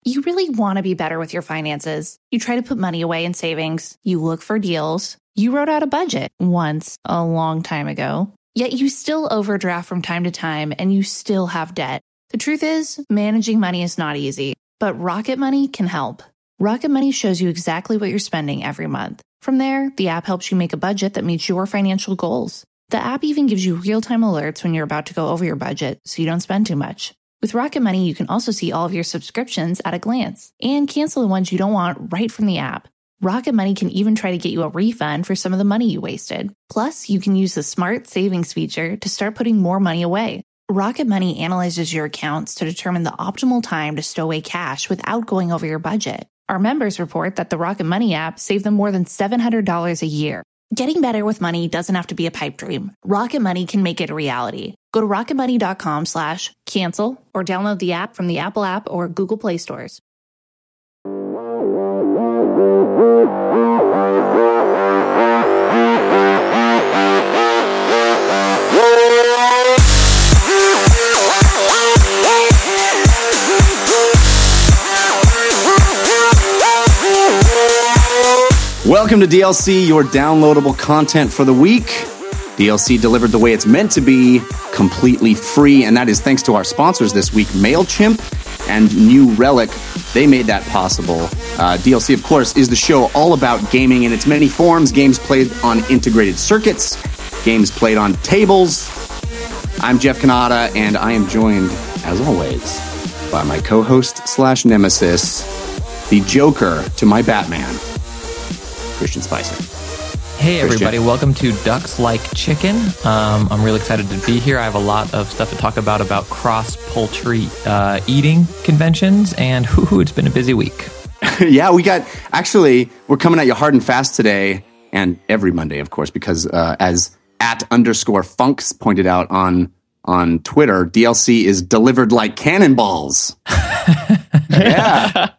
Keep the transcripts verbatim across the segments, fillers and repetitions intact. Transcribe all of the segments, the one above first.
You really want to be better with your finances. You try to put money away in savings. You look for deals. You wrote out a budget once a long time ago. Yet you still overdraft from time to time and you still have debt. The truth is, managing money is not easy, but Rocket Money can help. Rocket Money shows you exactly what you're spending every month. From there, the app helps you make a budget that meets your financial goals. The app even gives you real-time alerts when you're about to go over your budget so you don't spend too much. With Rocket Money, you can also see all of your subscriptions at a glance and cancel the ones you don't want right from the app. Rocket Money can even try to get you a refund for some of the money you wasted. Plus, you can use the Smart Savings feature to start putting more money away. Rocket Money analyzes your accounts to determine the optimal time to stow away cash without going over your budget. Our members report that the Rocket Money app saved them more than seven hundred dollars a year. Getting better with money doesn't have to be a pipe dream. Rocket Money can make it a reality. Go to rocketmoney.com slash cancel or download the app from the Apple app or Google Play stores. Welcome to D L C, your downloadable content for the week. D L C delivered the way it's meant to be, completely free, and that is thanks to our sponsors this week, MailChimp and New Relic. They made that possible. Uh, D L C, of course, is the show all about gaming in its many forms. Games played on integrated circuits, games played on tables. I'm Jeff Cannata, and I am joined, as always, by my co-host slash nemesis, the Joker to my Batman, Christian Spicer. Hey everybody, Christian. Welcome to Ducks Like Chicken. Um, I'm really excited to be here. I have a lot of stuff to talk about about cross-poultry uh, eating conventions, and whoo, it's been a busy week. Yeah, we got, actually, we're coming at you hard and fast today, and every Monday, of course, because uh, as at underscore funks pointed out on, on Twitter, D L C is delivered like cannonballs. Yeah.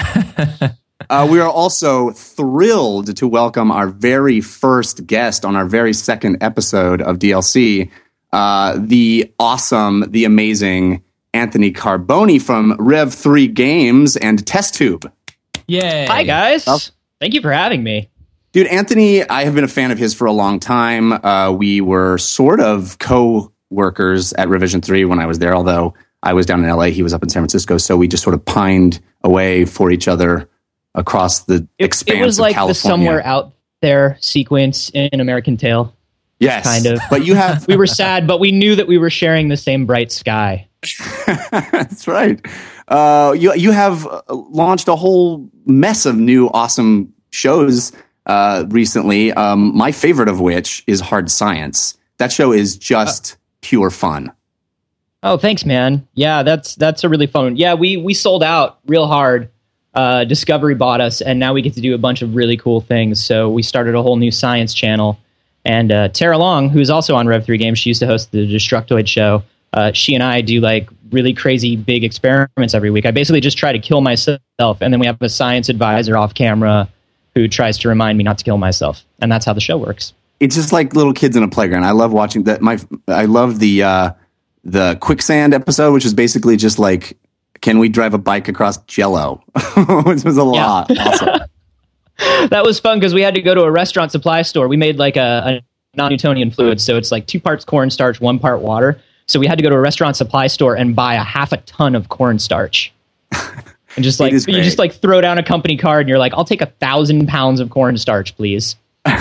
Uh, we are also thrilled to welcome our very first guest on our very second episode of D L C, uh, the awesome, the amazing Anthony Carboni from Rev three Games and Test Tube. Yay. Hi, guys. Oh. Thank you for having me. Dude, Anthony, I have been a fan of his for a long time. Uh, we were sort of co-workers at Revision three when I was there, although I was down in L A, he was up in San Francisco, so we just sort of pined away for each other across the it, expanse of California. It was like the Somewhere Out There sequence in American Tail. Yes. Kind of. But you have... we were sad, but we knew that we were sharing the same bright sky. That's right. Uh, you, you have launched a whole mess of new awesome shows uh, recently, um, my favorite of which is Hard Science. That show is just uh, pure fun. Oh, thanks, man. Yeah, that's that's a really fun one. Yeah, we, we sold out real hard. Uh, Discovery bought us, and now we get to do a bunch of really cool things. So we started a whole new science channel. And uh, Tara Long, who's also on Rev three Games, she used to host the Destructoid show. Uh, she and I do like really crazy big experiments every week. I basically just try to kill myself, and then we have a science advisor off camera who tries to remind me not to kill myself. And that's how the show works. It's just like little kids in a playground. I love watching that. My I love the uh, the quicksand episode, which is basically just like, can we drive a bike across Jell-O? Which was a lot. Yeah. Awesome. That was fun because we had to go to a restaurant supply store. We made like a, a non-Newtonian fluid. So it's like two parts cornstarch, one part water. So we had to go to a restaurant supply store and buy a half a ton of cornstarch. And just like, you just like throw down a company card and you're like, I'll take a thousand pounds of cornstarch, please.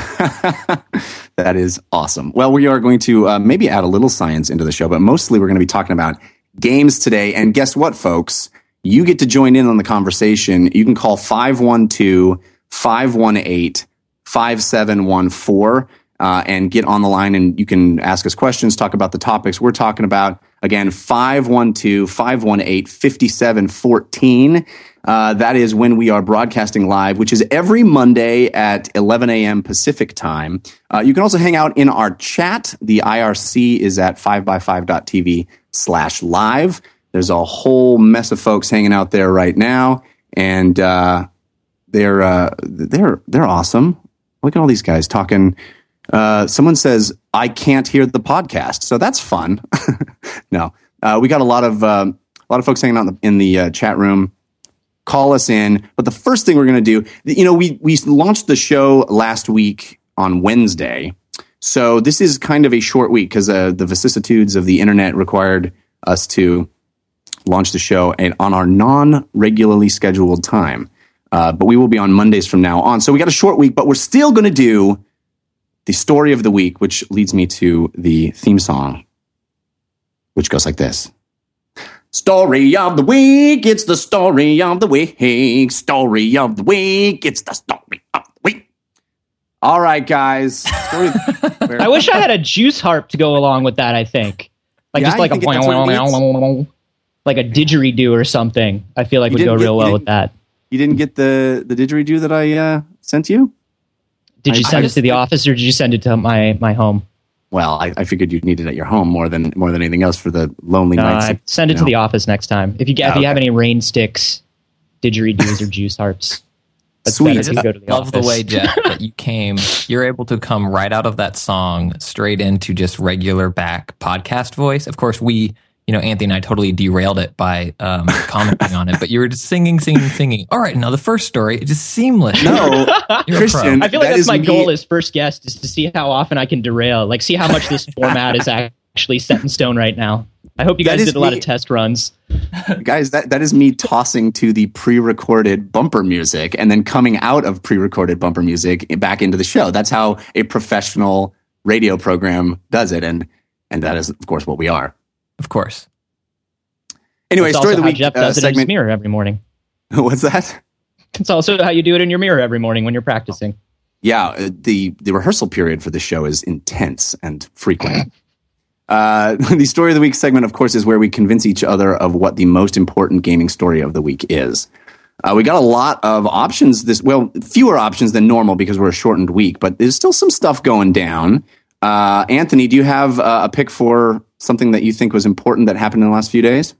That is awesome. Well, we are going to uh, maybe add a little science into the show, but mostly we're going to be talking about games today. And guess what, folks? You get to join in on the conversation. You can call five one two, five one eight, five seven one four uh, and get on the line, and you can ask us questions, talk about the topics we're talking about. Again, five one two, five one eight, five seven one four. Uh, that is when we are broadcasting live, which is every Monday at eleven a.m. Pacific time. Uh, you can also hang out in our chat. The I R C is at five by five dot t v slash live. There's a whole mess of folks hanging out there right now, and uh, they're uh, they're they're awesome. Look at all these guys talking. Uh, someone says, "I can't hear the podcast," so that's fun. No, uh, we got a lot of uh, a lot of folks hanging out in the, in the uh, chat room. call us in. But the first thing we're going to do, you know, we, we launched the show last week on Wednesday. So this is kind of a short week because uh, the vicissitudes of the internet required us to launch the show and on our non-regularly scheduled time. Uh, but we will be on Mondays from now on. So we got a short week, but we're still going to do the story of the week, which leads me to the theme song, which goes like this. Story of the week, it's the story of the week. Story of the week, it's the story of the week. All right, guys. Story I wish I had a juice harp to go along with that, I think. Like Yeah, just like a you think that's what it needs? like a didgeridoo or something. I feel like You would go didn't real get- you well with that. You didn't get the, the didgeridoo that I uh, sent you? Did you I- send I it to the office or did you send it to my, my home? Well, I, I figured you'd need it at your home more than more than anything else for the lonely No, nights. I send it you to know. the office next time. If you get, Oh, if you have okay. any rain sticks, didgeridoos or juice harps. That's Sweet. better I if you just go to the love office. the way, Jeff, that you came. You're able to come right out of that song straight into just regular back podcast voice. Of course, we, you know, Anthony and I totally derailed it by um, commenting on it, but you were just singing, singing, singing. All right, now the first story, it's just seamless. No, You're a Christian. pro. I feel like that that's is my me- goal as first guest is to see how often I can derail. Like, see how much this format is actually set in stone right now. I hope you That guys is did a lot me- of test runs. Guys, that, that is me tossing to the pre-recorded bumper music and then coming out of pre-recorded bumper music back into the show. That's how a professional radio program does it. And and that is, of course, what we are. Of course. Anyway, It's story also of the how week Jeff uh, does it in his segment. mirror every morning. What's that? It's also how you do it in your mirror every morning when you're practicing. Yeah, uh, the, the rehearsal period for the show is intense and frequent. Uh, the story of the week segment, of course, is where we convince each other of what the most important gaming story of the week is. Uh, we got a lot of options this, well, fewer options than normal because we're a shortened week, but there's still some stuff going down. Uh, Anthony, do you have uh, a pick for something that you think was important that happened in the last few days?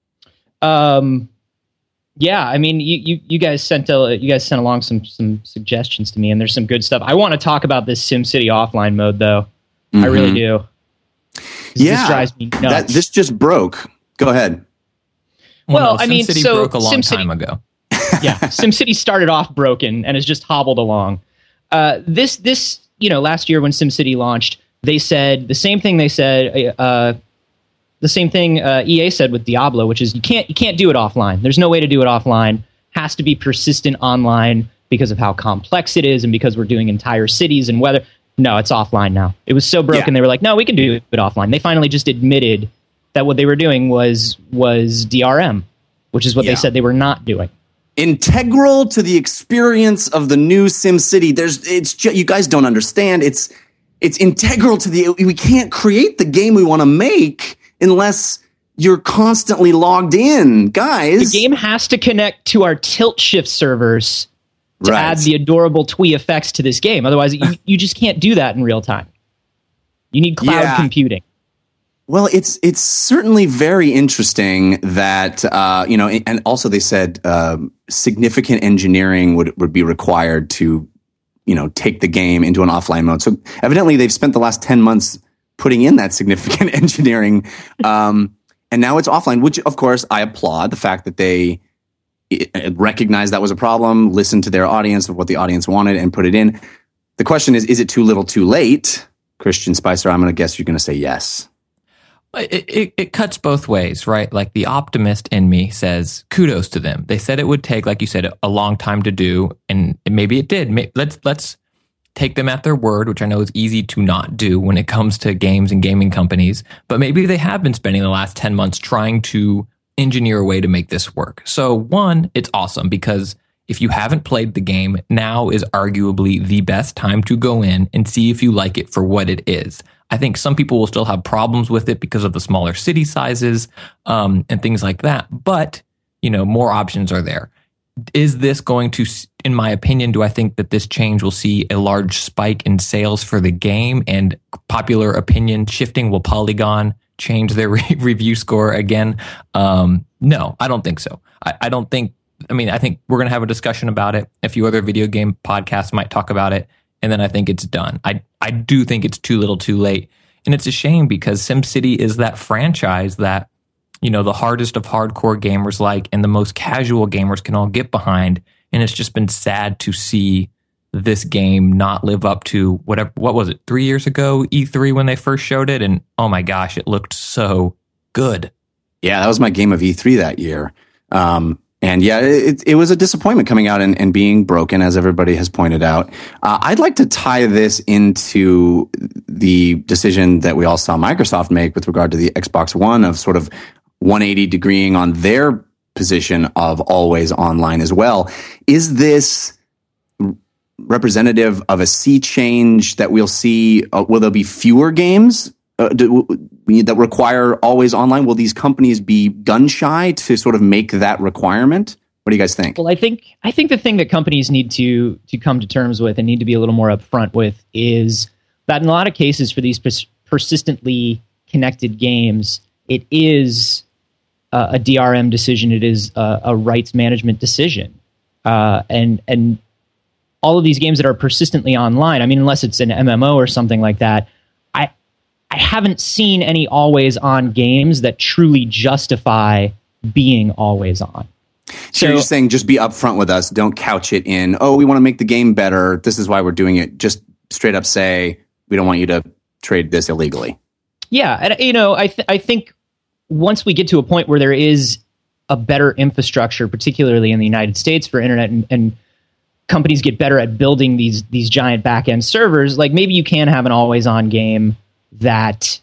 Um, yeah, I mean, you, you, you guys sent a, you guys sent along some some suggestions to me, and there's some good stuff. I want to talk about this SimCity offline mode, though. I really do. 'Cause Yeah, this drives me nuts. That, this just broke. Go ahead. Well, no, I mean, SimCity so broke a long SimCity- time ago. yeah, SimCity started off broken and has just hobbled along. Uh, this, this, you know, last year when SimCity launched, they said the same thing. They said uh, the same thing uh, E A said with Diablo, which is you can't you can't do it offline. There's no way to do it offline. Has to be persistent online because of how complex it is and because we're doing entire cities and weather. No, it's offline now. It was so broken. Yeah. They were like, no, we can do it offline. They finally just admitted that what they were doing was was D R M, which is what Yeah. they said they were not doing. Integral to the experience of the new SimCity. There's, it's ju- you guys don't understand. It's, it's integral to the. We can't create the game we want to make unless you're constantly logged in, guys. The game has to connect to our tilt shift servers to Right. add the adorable twee effects to this game. Otherwise, you, you just can't do that in real time. You need cloud Yeah. computing. Well, it's it's certainly very interesting that uh, you know, and also they said um, significant engineering would would be required to, you know, take the game into an offline mode. So evidently, they've spent the last ten months putting in that significant engineering, um, and now it's offline. Which, of course, I applaud the fact that they recognized that was a problem, listened to their audience of what the audience wanted, and put it in. The question is: is it too little, too late? Christian Spicer, I'm going to guess you're going to say yes. It, it, it cuts both ways, right? Like the optimist in me says, kudos to them. They said it would take, like you said, a long time to do, and maybe it did. May- Let's let's take them at their word, which I know is easy to not do when it comes to games and gaming companies. But maybe they have been spending the last ten months trying to engineer a way to make this work. So one, it's awesome because if you haven't played the game, now is arguably the best time to go in and see if you like it for what it is. I think some people will still have problems with it because of the smaller city sizes um, and things like that. But, you know, more options are there. Is this going to, in my opinion, do I think that this change will see a large spike in sales for the game and popular opinion shifting? Will Polygon change their re- review score again? Um, no, I don't think so. I, I don't think, I mean, I think we're going to have a discussion about it. A few other video game podcasts might talk about it. And then I think it's done. I I do think it's too little too late. And it's a shame because SimCity is that franchise that you know, the hardest of hardcore gamers like and the most casual gamers can all get behind. And it's just been sad to see this game not live up to whatever, what was it, three years ago, E three when they first showed it? And oh my gosh, it looked so good. Yeah, that was my game of E three that year. Um, and yeah, it, it was a disappointment coming out and, and being broken, as everybody has pointed out. Uh, I'd like to tie this into the decision that we all saw Microsoft make with regard to the Xbox One of sort of one eighty degreeing on their position of always online as well. Is this representative of a sea change that we'll see? Uh, will there be fewer games uh, do, that require always online? Will these companies be gun shy to sort of make that requirement? What do you guys think? Well, I think I think the thing that companies need to to come to terms with and need to be a little more upfront with is that in a lot of cases for these pers- persistently connected games, it is uh, a D R M decision. It is a, a rights management decision, uh, and and all of these games that are persistently online. I mean, unless it's an M M O or something like that, I I haven't seen any always on games that truly justify being always on. So you're just saying, just be upfront with us. Don't couch it in, oh, we want to make the game better. This is why we're doing it. Just straight up say, we don't want you to trade this illegally. Yeah, and you know, I th- I think once we get to a point where there is a better infrastructure, particularly in the United States for internet, and, and companies get better at building these these giant back end servers, like maybe you can have an always on game that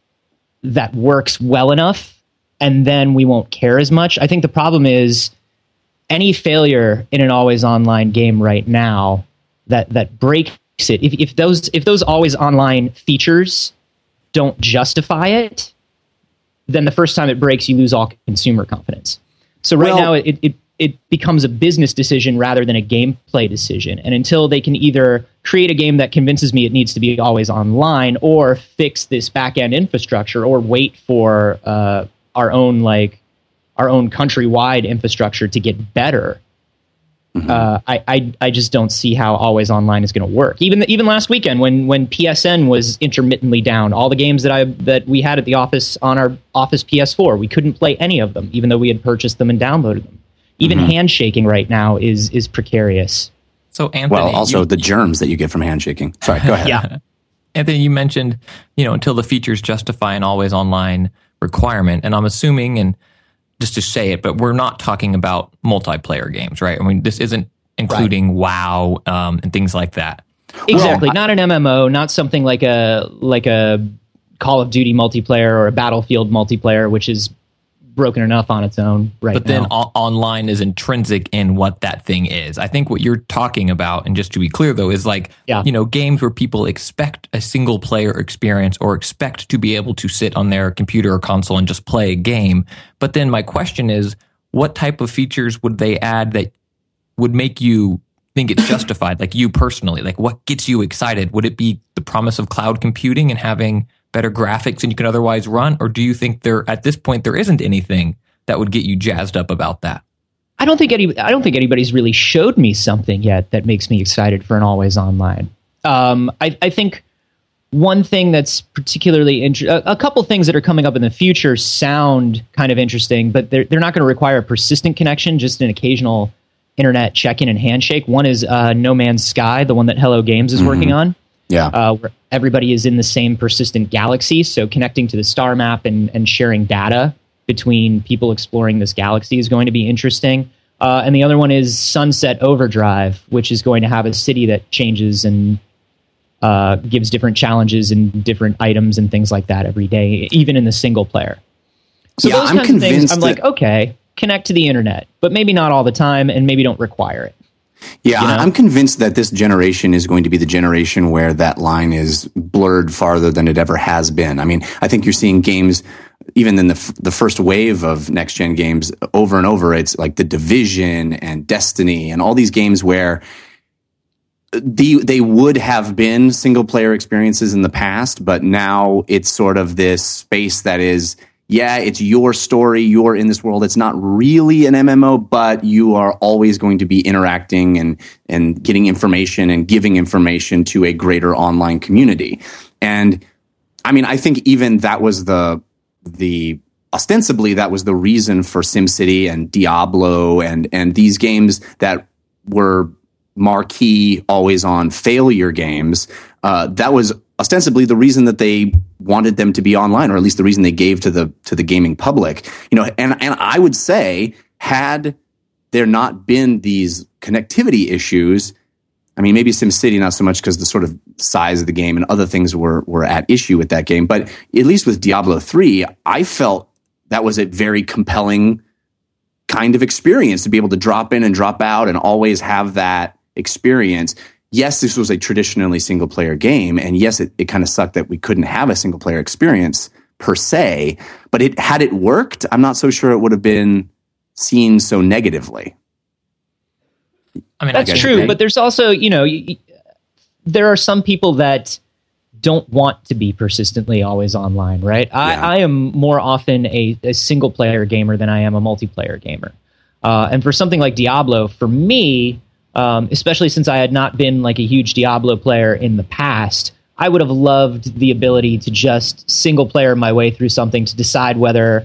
that works well enough, and then we won't care as much. I think the problem is any failure in an always online game right now that that breaks it. If if those if those always online features don't justify it, then the first time it breaks, you lose all consumer confidence. So right well, now, it, it it becomes a business decision rather than a gameplay decision. And until they can either create a game that convinces me it needs to be always online, or fix this back end infrastructure, or wait for uh, our own like our own countrywide infrastructure to get better, mm-hmm. uh, I, I I just don't see how always online is going to work. Even even last weekend when when P S N was intermittently down, all the games that I that we had at the office on our Office P S four, we couldn't play any of them, even though we had purchased them and downloaded them. Even mm-hmm. handshaking right now is is precarious. So Anthony, well, also you, the germs that you get from handshaking. Sorry, go ahead. Yeah, Anthony, you mentioned, you know, until the features justify an always online requirement, and I'm assuming, and just to say it, but we're not talking about multiplayer games, right? I mean, this isn't including right. WoW um, and things like that. Exactly, well, not an M M O, not something like a like a Call of Duty multiplayer or a Battlefield multiplayer, which is broken enough on its own right but now. Then o- online is intrinsic in what that thing is. I think what you're talking about, and just to be clear though, is like, yeah. you know, games where people expect a single player experience or expect to be able to sit on their computer or console and just play a game. But then my question is, what type of features would they add that would make you think it's justified? Like you personally, like what gets you excited? Would it be the promise of cloud computing and having better graphics than you can otherwise run? Or do you think there, at this point, there isn't anything that would get you jazzed up about that? I don't think any, I don't think anybody's really showed me something yet that makes me excited for an always online. Um, I, I think one thing that's particularly interesting, a couple things that are coming up in the future sound kind of interesting, but they're, they're not going to require a persistent connection, just an occasional internet check-in and handshake. One is uh, No Man's Sky, the one that Hello Games is mm-hmm. working on. Yeah, uh, where everybody is in the same persistent galaxy, so connecting to the star map and, and sharing data between people exploring this galaxy is going to be interesting. Uh, and the other one is Sunset Overdrive, which is going to have a city that changes and uh, gives different challenges and different items and things like that every day, even in the single player. So yeah, those I'm kinds of things, I'm that- like, okay, connect to the internet, but maybe not all the time, and maybe don't require it. Yeah, you know? I'm convinced that this generation is going to be the generation where that line is blurred farther than it ever has been. I mean, I think you're seeing games, even in the f- the first wave of next-gen games, over and over, it's like The Division and Destiny and all these games where the, they would have been single-player experiences in the past, but now it's sort of this space that is, yeah, it's your story, you're in this world. It's not really an M M O, but you are always going to be interacting and, and getting information and giving information to a greater online community. And I mean, I think even that was the, the ostensibly that was the reason for SimCity and Diablo and and these games that were marquee, always on failure games. Uh, that was ostensibly the reason that they wanted them to be online, or at least the reason they gave to the to the gaming public. You know, and and I would say, had there not been these connectivity issues, I mean, maybe SimCity not so much because the sort of size of the game and other things were were at issue with that game, but at least with Diablo three, I felt that was a very compelling kind of experience to be able to drop in and drop out and always have that experience. Yes, this was a traditionally single-player game, and yes, it, it kind of sucked that we couldn't have a single-player experience per se, but it had it worked, I'm not so sure it would have been seen so negatively. I mean, that's I true, but there's also, you know, you, there are some people that don't want to be persistently always online, right? I, Yeah. I am more often a, a single-player gamer than I am a multiplayer gamer. Uh, and for something like Diablo, for me, um, especially since I had not been like a huge Diablo player in the past, I would have loved the ability to just single-player my way through something to decide whether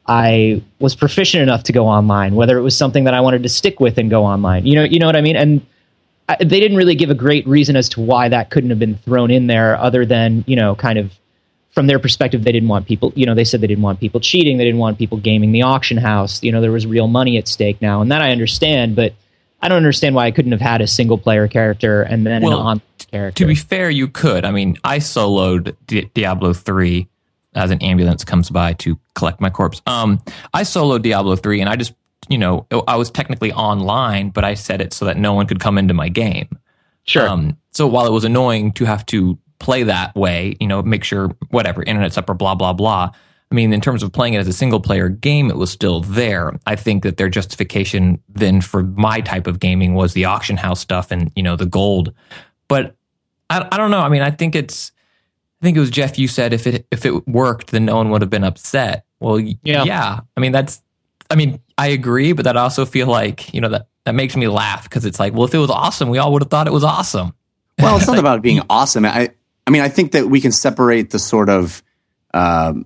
I was proficient enough to go online, whether it was something that I wanted to stick with and go online. You know, you know what I mean? And I, they didn't really give a great reason as to why that couldn't have been thrown in there, other than, you know, kind of from their perspective, they didn't want people, you know, they said they didn't want people cheating. They didn't want people gaming the auction house. You know, there was real money at stake now. And that I understand, but I don't understand why I couldn't have had a single player character and then Well, an online character. To be fair, you could. I mean, I soloed Di- Diablo three as an ambulance comes by to collect my corpse. Um, I soloed Diablo three, and I just, you know, I was technically online, but I set it so that no one could come into my game. Sure. Um, so while it was annoying to have to play that way, you know, make sure whatever, internet's up or blah, blah, blah. I mean, in terms of playing it as a single player game, it was still there. I think that their justification then for my type of gaming was the auction house stuff and, you know, the gold. But I, I don't know. I mean, I think it's, I think it was Jeff, you said if it if it worked, then no one would have been upset. Well, yeah. yeah. I mean, that's, I mean, I agree, but that I also feel like, you know, that, that makes me laugh because it's like, well, if it was awesome, we all would have thought it was awesome. Well, it's not about being awesome. I, I mean, I think that we can separate the sort of um,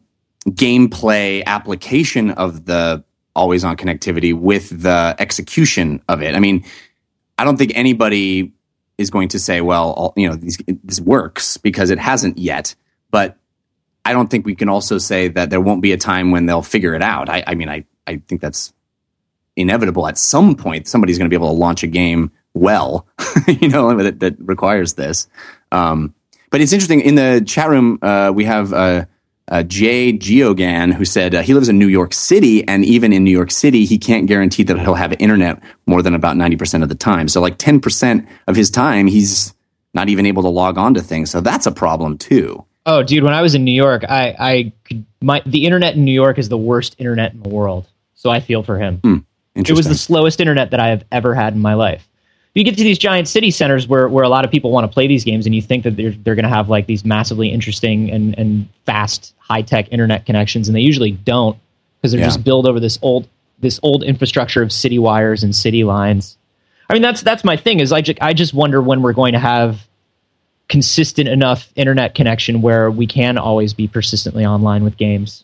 gameplay application of the always on connectivity with the execution of it. I mean, I don't think anybody is going to say, well, all, you know, these, this works because it hasn't yet. But I don't think we can also say that there won't be a time when they'll figure it out. I, I mean, I, I think that's inevitable. At some point, somebody's going to be able to launch a game well, you know, that, that requires this. Um, but it's interesting. In the chat room, uh, we have uh, uh, Jay Geogan, who said uh, he lives in New York City, and even in New York City, he can't guarantee that he'll have internet more than about ninety percent of the time. So like ten percent of his time, he's not even able to log on to things. So that's a problem too. Oh, dude, when I was in New York, I, I could, my, the internet in New York is the worst internet in the world. So I feel for him. Hmm, it was the slowest internet that I have ever had in my life. You get to these giant city centers where, where a lot of people want to play these games, and you think that they're they're going to have like these massively interesting and, and fast high tech internet connections, and they usually don't because they're Yeah. just built over this old this old infrastructure of city wires and city lines. I mean, that's that's my thing. Is I just, I just wonder when we're going to have consistent enough internet connection where we can always be persistently online with games.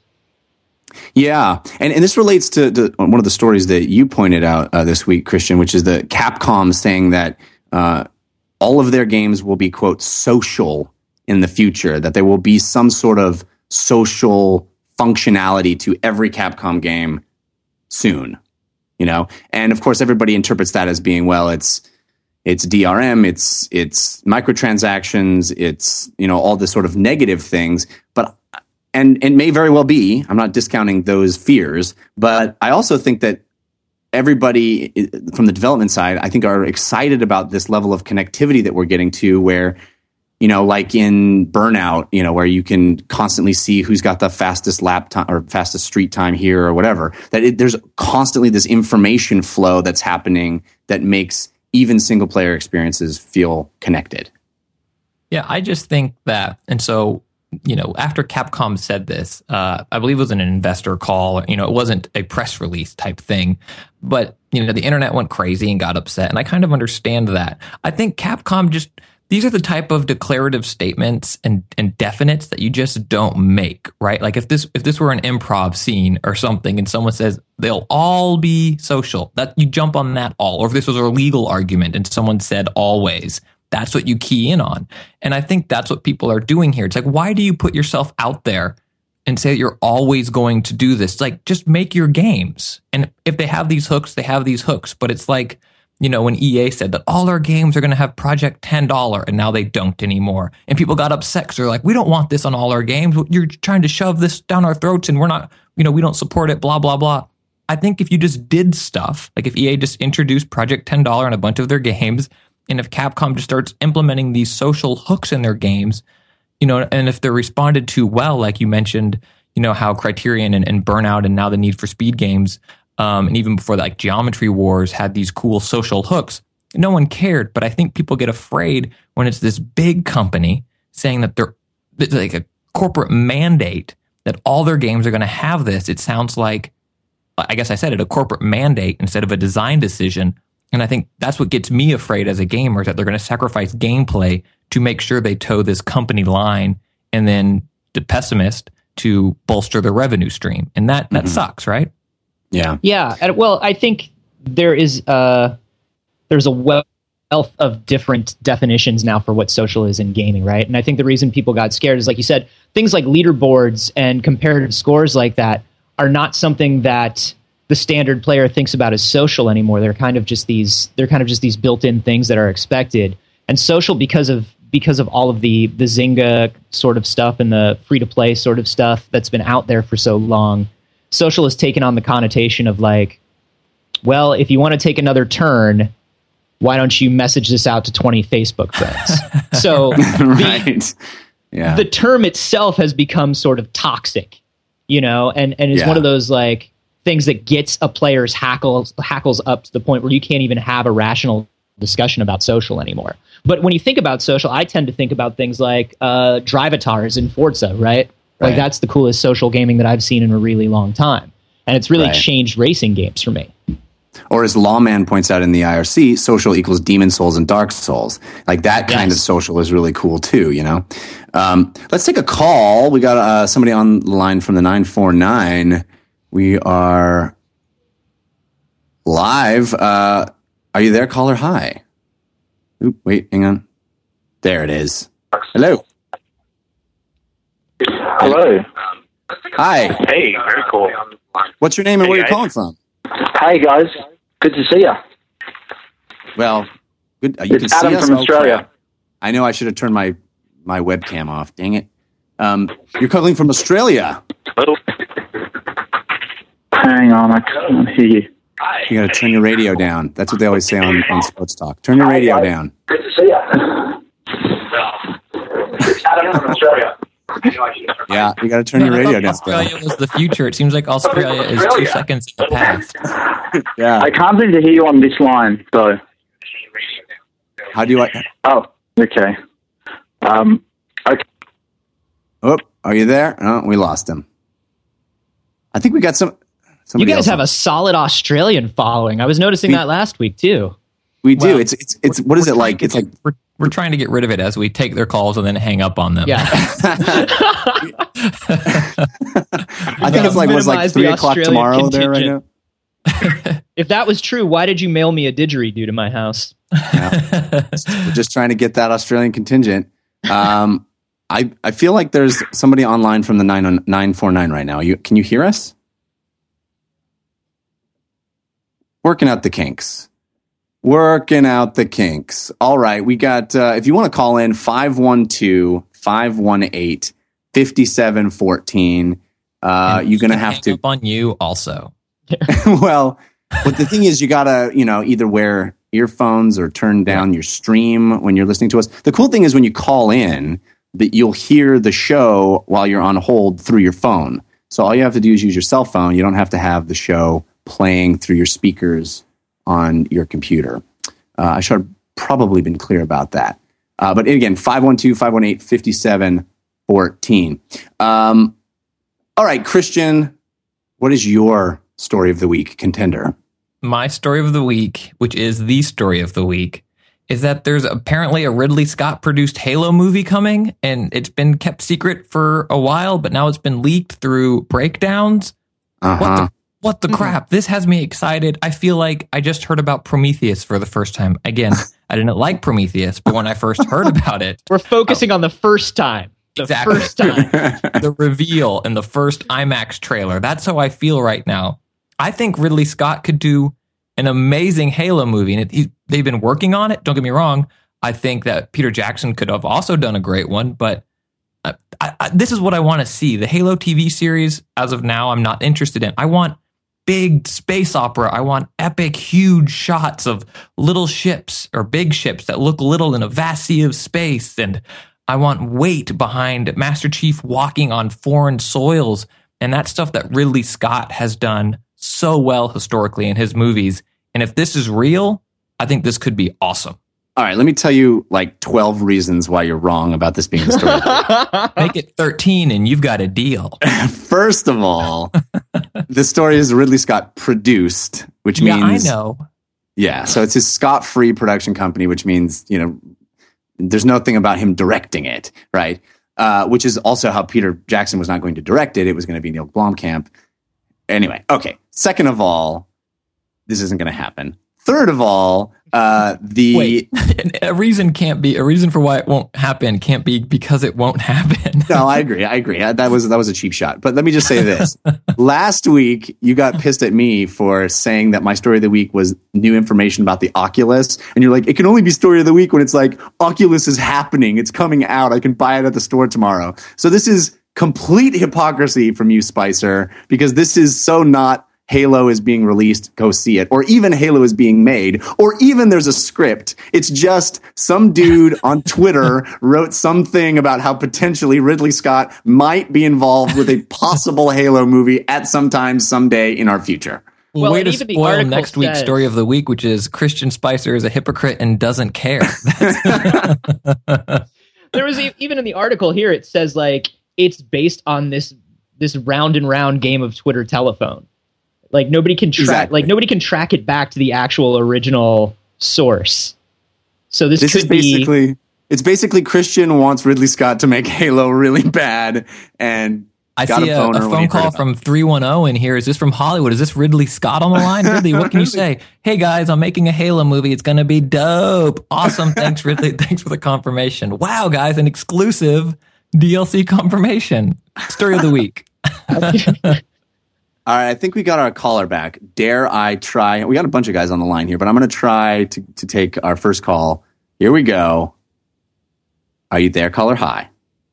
Yeah, and and this relates to, to one of the stories that you pointed out uh, this week, Christian, which is the Capcom saying that uh, all of their games will be, quote, social in the future, that there will be some sort of social functionality to every Capcom game soon, you know? And of course, everybody interprets that as being, well, it's it's D R M, it's it's microtransactions, it's, you know, all this sort of negative things, but And it may very well be, I'm not discounting those fears, but I also think that everybody from the development side, I think, are excited about this level of connectivity that we're getting to where, you know, like in Burnout, you know, where you can constantly see who's got the fastest lap time or fastest street time here or whatever, that it, there's constantly this information flow that's happening that makes even single player experiences feel connected. Yeah, I just think that, and so, you know, after Capcom said this, uh, I believe it was an investor call. You know, it wasn't a press release type thing, but, you know, the internet went crazy and got upset. And I kind of understand that. I think Capcom just, these are the type of declarative statements and, and definites that you just don't make, right? Like if this if this were an improv scene or something and someone says they'll all be social, that you jump on that all. Or if this was a legal argument and someone said always, that's what you key in on. And I think that's what people are doing here. It's like, why do you put yourself out there and say that you're always going to do this? It's like, just make your games. And if they have these hooks, they have these hooks. But it's like, you know, when E A said that all our games are going to have Project ten dollars and now they don't anymore. And people got upset because they're like, we don't want this on all our games. You're trying to shove this down our throats and we're not, you know, we don't support it, blah, blah, blah. I think if you just did stuff, like if E A just introduced Project ten dollars in a bunch of their games, and if Capcom just starts implementing these social hooks in their games, you know, and if they're responded to well, like you mentioned, you know, how Criterion and, and Burnout and now the Need for Speed games, Um, and even before that, like Geometry Wars had these cool social hooks. No one cared, but I think people get afraid when it's this big company saying that they're it's like a corporate mandate that all their games are going to have this. It sounds like, I guess I said it, a corporate mandate instead of a design decision. And I think that's what gets me afraid as a gamer, is that they're going to sacrifice gameplay to make sure they toe this company line, and then the pessimist to bolster their revenue stream. And that, that mm-hmm. sucks, right? Yeah. Yeah. And, well, I think there is uh, there's a wealth of different definitions now for what social is in gaming, right? And I think the reason people got scared is, like you said, things like leaderboards and comparative scores like that are not something that the standard player thinks about as social anymore. They're kind of just these they're kind of just these built-in things that are expected. And social, because of because of all of the the Zynga sort of stuff and the free-to-play sort of stuff that's been out there for so long, social has taken on the connotation of like, well, if you want to take another turn, why don't you message this out to twenty Facebook friends? So right. the, yeah. the term itself has become sort of toxic, you know, and, and is yeah. one of those like things that gets a player's hackles, hackles up to the point where you can't even have a rational discussion about social anymore. But when you think about social, I tend to think about things like uh, Drivatars in Forza, right? Like right. that's the coolest social gaming that I've seen in a really long time. And it's really right. changed racing games for me. Or as Lawman points out in the I R C, social equals Demon Souls and Dark Souls. Like that kind yes. of social is really cool too, you know? Um, let's take a call. We got uh, somebody on the line from the nine four nine. We are live. Uh, are you there, caller? Hi. Oop, wait, hang on. There it is. Hello. Hello. Hi. Hey, very cool. What's your name and hey where guys. you're calling from? Hey guys, good to see you. Well, good. Uh, you it's can Adam see us. from Oh, Australia. crap. I know I should have turned my, my webcam off. Dang it. Um, you're calling from Australia. Hello. Hang on, I can't hear you. You got to turn your radio down. That's what they always say on, on Sports Talk. Turn your radio down. Good to see you. It's Adam from Australia. Yeah, you got to turn your I radio thought down. Australia was the future. It seems like Australia is two seconds in the past. Yeah. I can't seem to hear you on this line, so. How do I? Oh, okay. Um, okay. Oh, are you there? Oh, we lost him. I think we got some. You guys else have on. a solid Australian following. I was noticing We- that last week too. We do. Well, it's it's it's what is We're it trying like? to It's get- like we're, we're trying to get rid of it as we take their calls and then hang up on them. Yeah. I think it's like was like Minimize three the o'clock Australian tomorrow there right now. contingent. If that was true, why did you mail me a didgeridoo to my house? Yeah. We're just trying to get that Australian contingent. Um, I I feel like there's somebody online from the nine nine four nine right now. You can you hear us? Working out the kinks. Working out the kinks. All right, we got. Uh, if you want to call in, five one two, five one eight, five seven one four. Uh, you're gonna have hang to up on you also. well, but the thing is, you gotta, you know, either wear earphones or turn down your stream when you're listening to us. The cool thing is when you call in, that you'll hear the show while you're on hold through your phone. So all you have to do is use your cell phone. You don't have to have the show playing through your speakers on your computer. Uh, I should have probably been clear about that. Uh, but again, five one two, five one eight, five seven one four. Um, all right, Christian, what is your story of the week, contender? My story of the week, which is the story of the week, is that there's apparently a Ridley Scott produced Halo movie coming, and it's been kept secret for a while, but now it's been leaked through breakdowns. Uh-huh. What the, what the crap? This has me excited. I feel like I just heard about Prometheus for the first time. Again, I didn't like Prometheus, but when I first heard about it, We're focusing oh. on the first time. The exactly. first time. The reveal in the first IMAX trailer. That's how I feel right now. I think Ridley Scott could do an amazing Halo movie, and it, he, they've been working on it. Don't get me wrong. I think that Peter Jackson could have also done a great one, but I, I, I, this is what I want to see. The Halo T V series, as of now, I'm not interested in. I want big space opera. I want epic, huge shots of little ships or big ships that look little in a vast sea of space, and I want weight behind Master Chief walking on foreign soils, and that stuff that Ridley Scott has done so well historically in his movies. And if this is real, I think this could be awesome. All right, let me tell you like twelve reasons why you're wrong about this being the story. Make it thirteen and you've got a deal. First of all, the story is Ridley Scott produced, which yeah, means... I know. Yeah, so it's his Scott-free production company, which means, you know, there's nothing about him directing it, right? Uh, which is also how Peter Jackson was not going to direct it. It was going to be Neil Blomkamp. Anyway, okay. Second of all, this isn't going to happen. Third of all, uh, the Wait, a reason can't be a reason for why it won't happen can't be because it won't happen. No, I agree. I agree. That was that was a cheap shot. But let me just say this: last week, you got pissed at me for saying that my story of the week was new information about the Oculus, and you're like, it can only be story of the week when it's like Oculus is happening, it's coming out, I can buy it at the store tomorrow. So this is complete hypocrisy from you, Spicer, because this is so not Halo is being released, go see it, or even Halo is being made, or even there's a script. It's just some dude on Twitter wrote something about how potentially Ridley Scott might be involved with a possible Halo movie at some time, someday in our future. Well, way to spoil next says, week's story of the week, which is Christian Spicer is a hypocrite and doesn't care. There was a, even in the article here, it says like it's based on this this round and round game of Twitter telephone. Like nobody can track, exactly. like nobody can track it back to the actual original source. So this, this could is basically be, it's basically Christian wants Ridley Scott to make Halo really bad, and I see a, a phone call from three one zero in here. Is this from Hollywood? Is this Ridley Scott on the line? Ridley, what can you say? Hey guys, I'm making a Halo movie. It's gonna be dope. Awesome. Thanks, Ridley. Thanks for the confirmation. Wow, guys, an exclusive D L C confirmation. Story of the week. All right, I think we got our caller back. Dare I try? We got a bunch of guys on the line here, but I'm going to try to to take our first call. Here we go. Are you there, caller? Hi.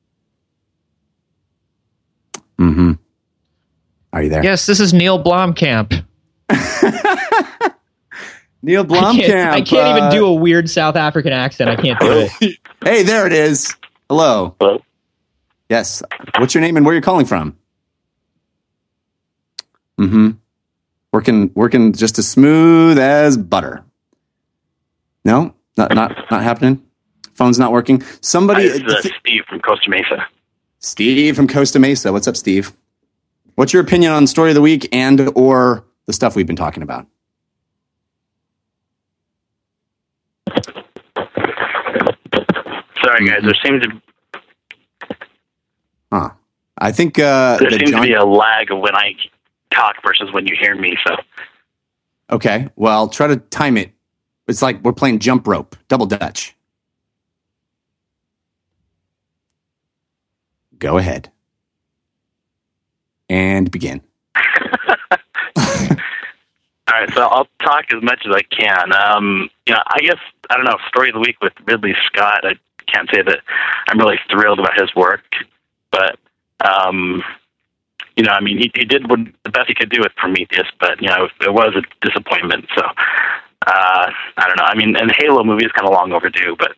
Mm-hmm. Are you there? Yes, this is Neil Blomkamp. Neil Blomkamp. I can't, I can't uh, even do a weird South African accent. I can't do it. Hey, there it is. Hello. Hello. Yes. What's your name and where you're calling from? Mm-hmm. Working, working just as smooth as butter. No, not, not, not happening. Phone's not working. Somebody. Hi, this is uh, Steve from Costa Mesa. Steve from Costa Mesa. What's up, Steve? What's your opinion on story of the week and or the stuff we've been talking about? Sorry, guys. There seems to. Huh. I think uh, there seems John- to be a lag of when I talk versus when you hear me. So. Okay. Well, try to time it. It's like we're playing jump rope, double dutch. Go ahead. And begin. All right, so I'll talk as much as I can. Um, you know, I guess, I don't know, story of the week with Ridley Scott, I can't say that I'm really thrilled about his work, but, um, you know, I mean, he, he did what, the best he could do with Prometheus, but, you know, it was a disappointment, so, uh, I don't know. I mean, and the Halo movie is kind of long overdue, but...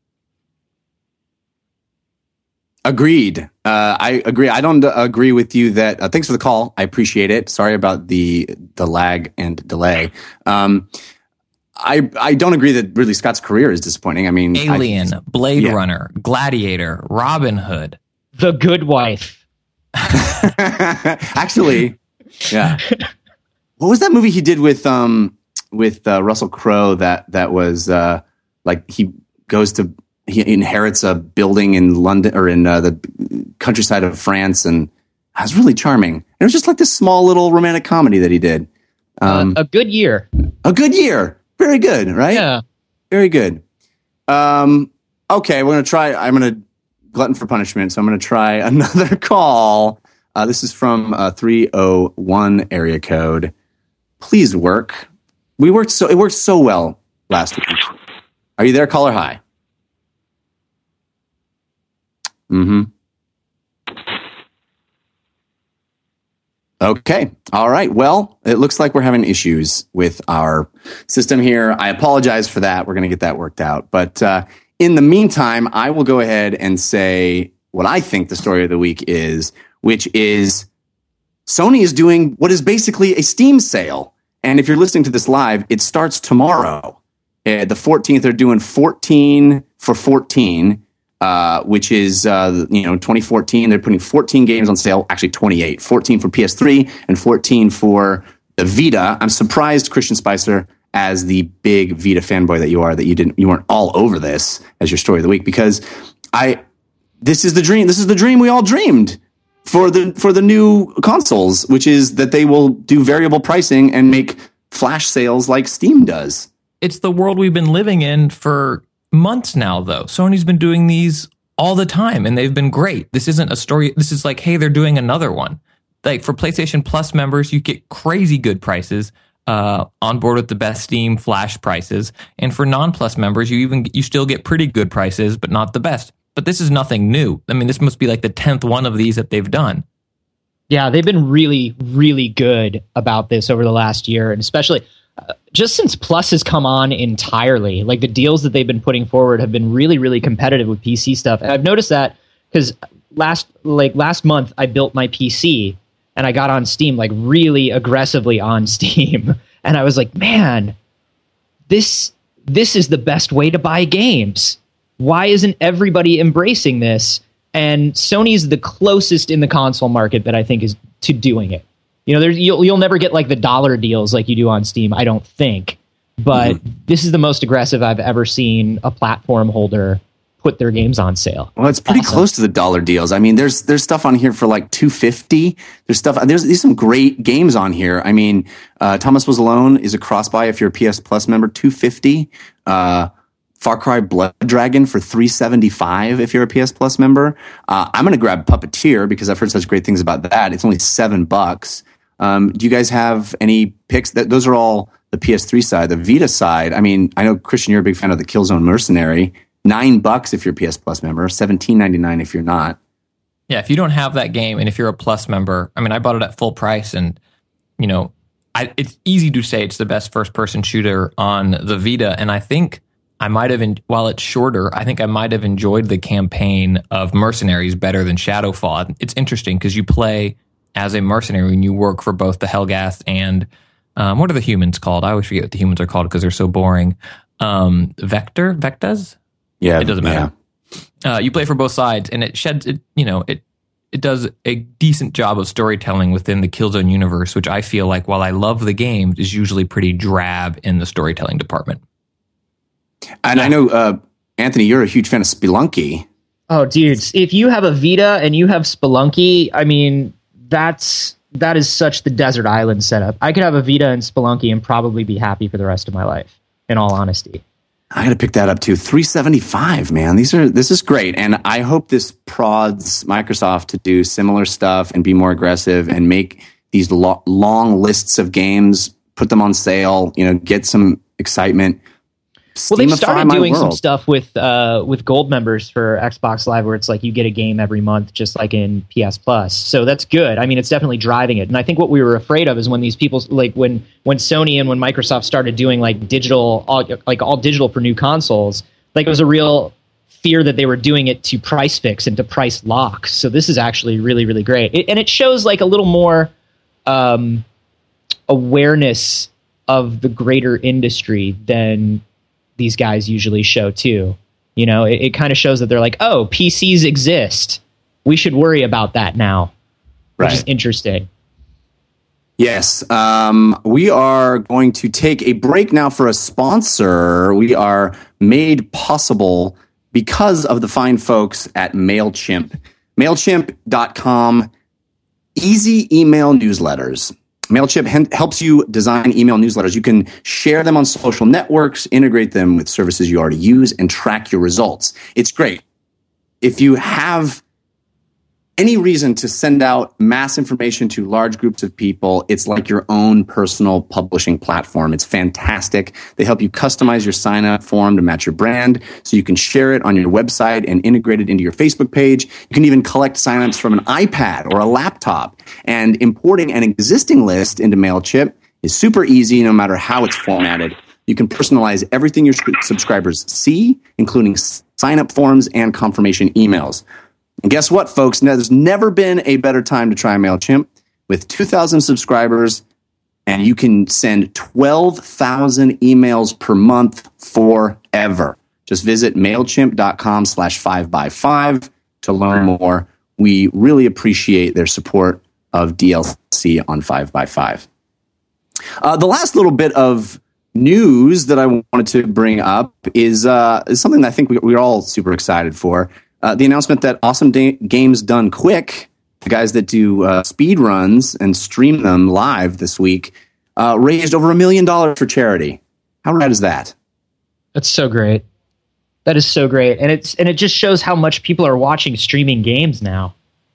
Agreed. Uh, I agree. I don't uh, agree with you that. Uh, thanks for the call. I appreciate it. Sorry about the the lag and delay. Um, I I don't agree that Ridley Scott's career is disappointing. I mean, Alien, I, Blade yeah. Runner, Gladiator, Robin Hood, The Good Wife. Actually, yeah. What was that movie he did with um with uh, Russell Crowe that that was uh, like he goes to he inherits a building in London or in uh, the countryside of France, and it was really charming. It was just like this small little romantic comedy that he did. Um, uh, a good year. A good year. Very good, right? Yeah. Very good. Um, okay, we're going to try. I'm going to glutton for punishment, so I'm going to try another call. Uh, this is from uh, three oh one area code. Please work. We worked so it worked so well last week. Are you there, caller? Hi. Mm-hmm. Okay. All right. Well, it looks like we're having issues with our system here. I apologize for that. We're going to get that worked out. But uh, in the meantime, I will go ahead and say what I think the story of the week is, which is Sony is doing what is basically a Steam sale. And if you're listening to this live, it starts tomorrow. Uh, the fourteenth, they're doing fourteen for fourteen. Uh, which is, uh, you know, twenty fourteen. They're putting fourteen games on sale, actually twenty-eight. fourteen for P S three and fourteen for the Vita. I'm surprised, Christian Spicer, as the big Vita fanboy that you are, that you didn't, you weren't all over this as your story of the week, because I, this is the dream. This is the dream we all dreamed for the, for the new consoles, which is that they will do variable pricing and make flash sales like Steam does. It's the world we've been living in for months now, though. Sony's been doing these all the time, and they've been great. This isn't a story. This is like, hey, they're doing another one. Like for PlayStation Plus members, you get crazy good prices uh, on board with the best Steam Flash prices, and for non-Plus members, you even you still get pretty good prices, but not the best. But this is nothing new. I mean, this must be like the tenth one of these that they've done. Yeah, they've been really, really good about this over the last year, and especially uh, just since Plus has come on entirely. Like the deals that they've been putting forward have been really, really competitive with P C stuff. And I've noticed that because last, like last month, I built my P C and I got on Steam, like really aggressively on Steam, and I was like, man, this this is the best way to buy games. Why isn't everybody embracing this? And Sony's the closest in the console market that I think is to doing it. You know, there's, you'll, you'll never get like the dollar deals like you do on Steam, I don't think. But mm-hmm. this is the most aggressive I've ever seen a platform holder put their games on sale. Well, it's pretty awesome. Close to the dollar deals. I mean, there's there's stuff on here for like two fifty. There's stuff. There's, there's some great games on here. I mean, uh, Thomas Was Alone is a cross buy if you're a P S Plus member, two fifty. Uh, Far Cry Blood Dragon for three seventy-five if you're a P S Plus member. Uh, I'm going to grab Puppeteer because I've heard such great things about that. It's only seven bucks. Um, do you guys have any picks? That those are all the P S three side. The Vita side, I mean, I know, Christian, you're a big fan of the Killzone Mercenary. Nine bucks if you're a P S Plus member, seventeen ninety-nine if you're not. Yeah, if you don't have that game, and if you're a Plus member, I mean, I bought it at full price, and you know, I, it's easy to say it's the best first-person shooter on the Vita, and I think I might have, in, while it's shorter, I think I might have enjoyed the campaign of Mercenaries better than Shadowfall. It's interesting because you play as a mercenary and you work for both the Helghast and um, what are the humans called? I always forget what the humans are called because they're so boring. Um, Vector, Vectas. Yeah, it doesn't matter. Yeah. Uh, you play for both sides, and it sheds it. You know, it it does a decent job of storytelling within the Killzone universe, which I feel like, while I love the game, is usually pretty drab in the storytelling department. And yeah. I know, uh, Anthony, you're a huge fan of Spelunky. Oh, dudes, if you have a Vita and you have Spelunky, I mean, that's that is such the desert island setup. I could have a Vita and Spelunky and probably be happy for the rest of my life, in all honesty. I got to pick that up too. three seventy-five, man. These are this is great, and I hope this prods Microsoft to do similar stuff and be more aggressive and make these lo- long lists of games, put them on sale. You know, get some excitement. Well, they've started doing some stuff with uh, with gold members for Xbox Live, where it's like you get a game every month, just like in P S Plus. So that's good. I mean, it's definitely driving it. And I think what we were afraid of is when these people, like when when Sony and when Microsoft started doing like digital, all, like all digital for new consoles, like it was a real fear that they were doing it to price fix and to price lock. So this is actually really, really great, it, and it shows like a little more um, awareness of the greater industry than these guys usually show too. You know, it, it kind of shows that they're like, oh, P Cs exist. We should worry about that now, which right. is interesting. Yes. Um, we are going to take a break now for a sponsor. We are made possible because of the fine folks at MailChimp. MailChimp dot com, easy email newsletters. MailChimp hen- helps you design email newsletters. You can share them on social networks, integrate them with services you already use, and track your results. It's great. If you have any reason to send out mass information to large groups of people, it's like your own personal publishing platform. It's fantastic. They help you customize your sign-up form to match your brand, so you can share it on your website and integrate it into your Facebook page. You can even collect sign-ups from an iPad or a laptop. And importing an existing list into MailChimp is super easy, no matter how it's formatted. You can personalize everything your subscribers see, including sign-up forms and confirmation emails. And guess what, folks? There's never been a better time to try MailChimp. With two thousand subscribers, and you can send twelve thousand emails per month forever. Just visit MailChimp dot com slash five by five to learn more. We really appreciate their support of D L C on five by five. Uh, the last little bit of news that I wanted to bring up is, uh, is something that I think we, we're all super excited for. Uh, the announcement that Awesome da- Games Done Quick, the guys that do uh, speed runs and stream them live this week, uh, raised over a million dollars for charity. How rad is that? That's so great. That is so great, and it's and it just shows how much people are watching streaming games now.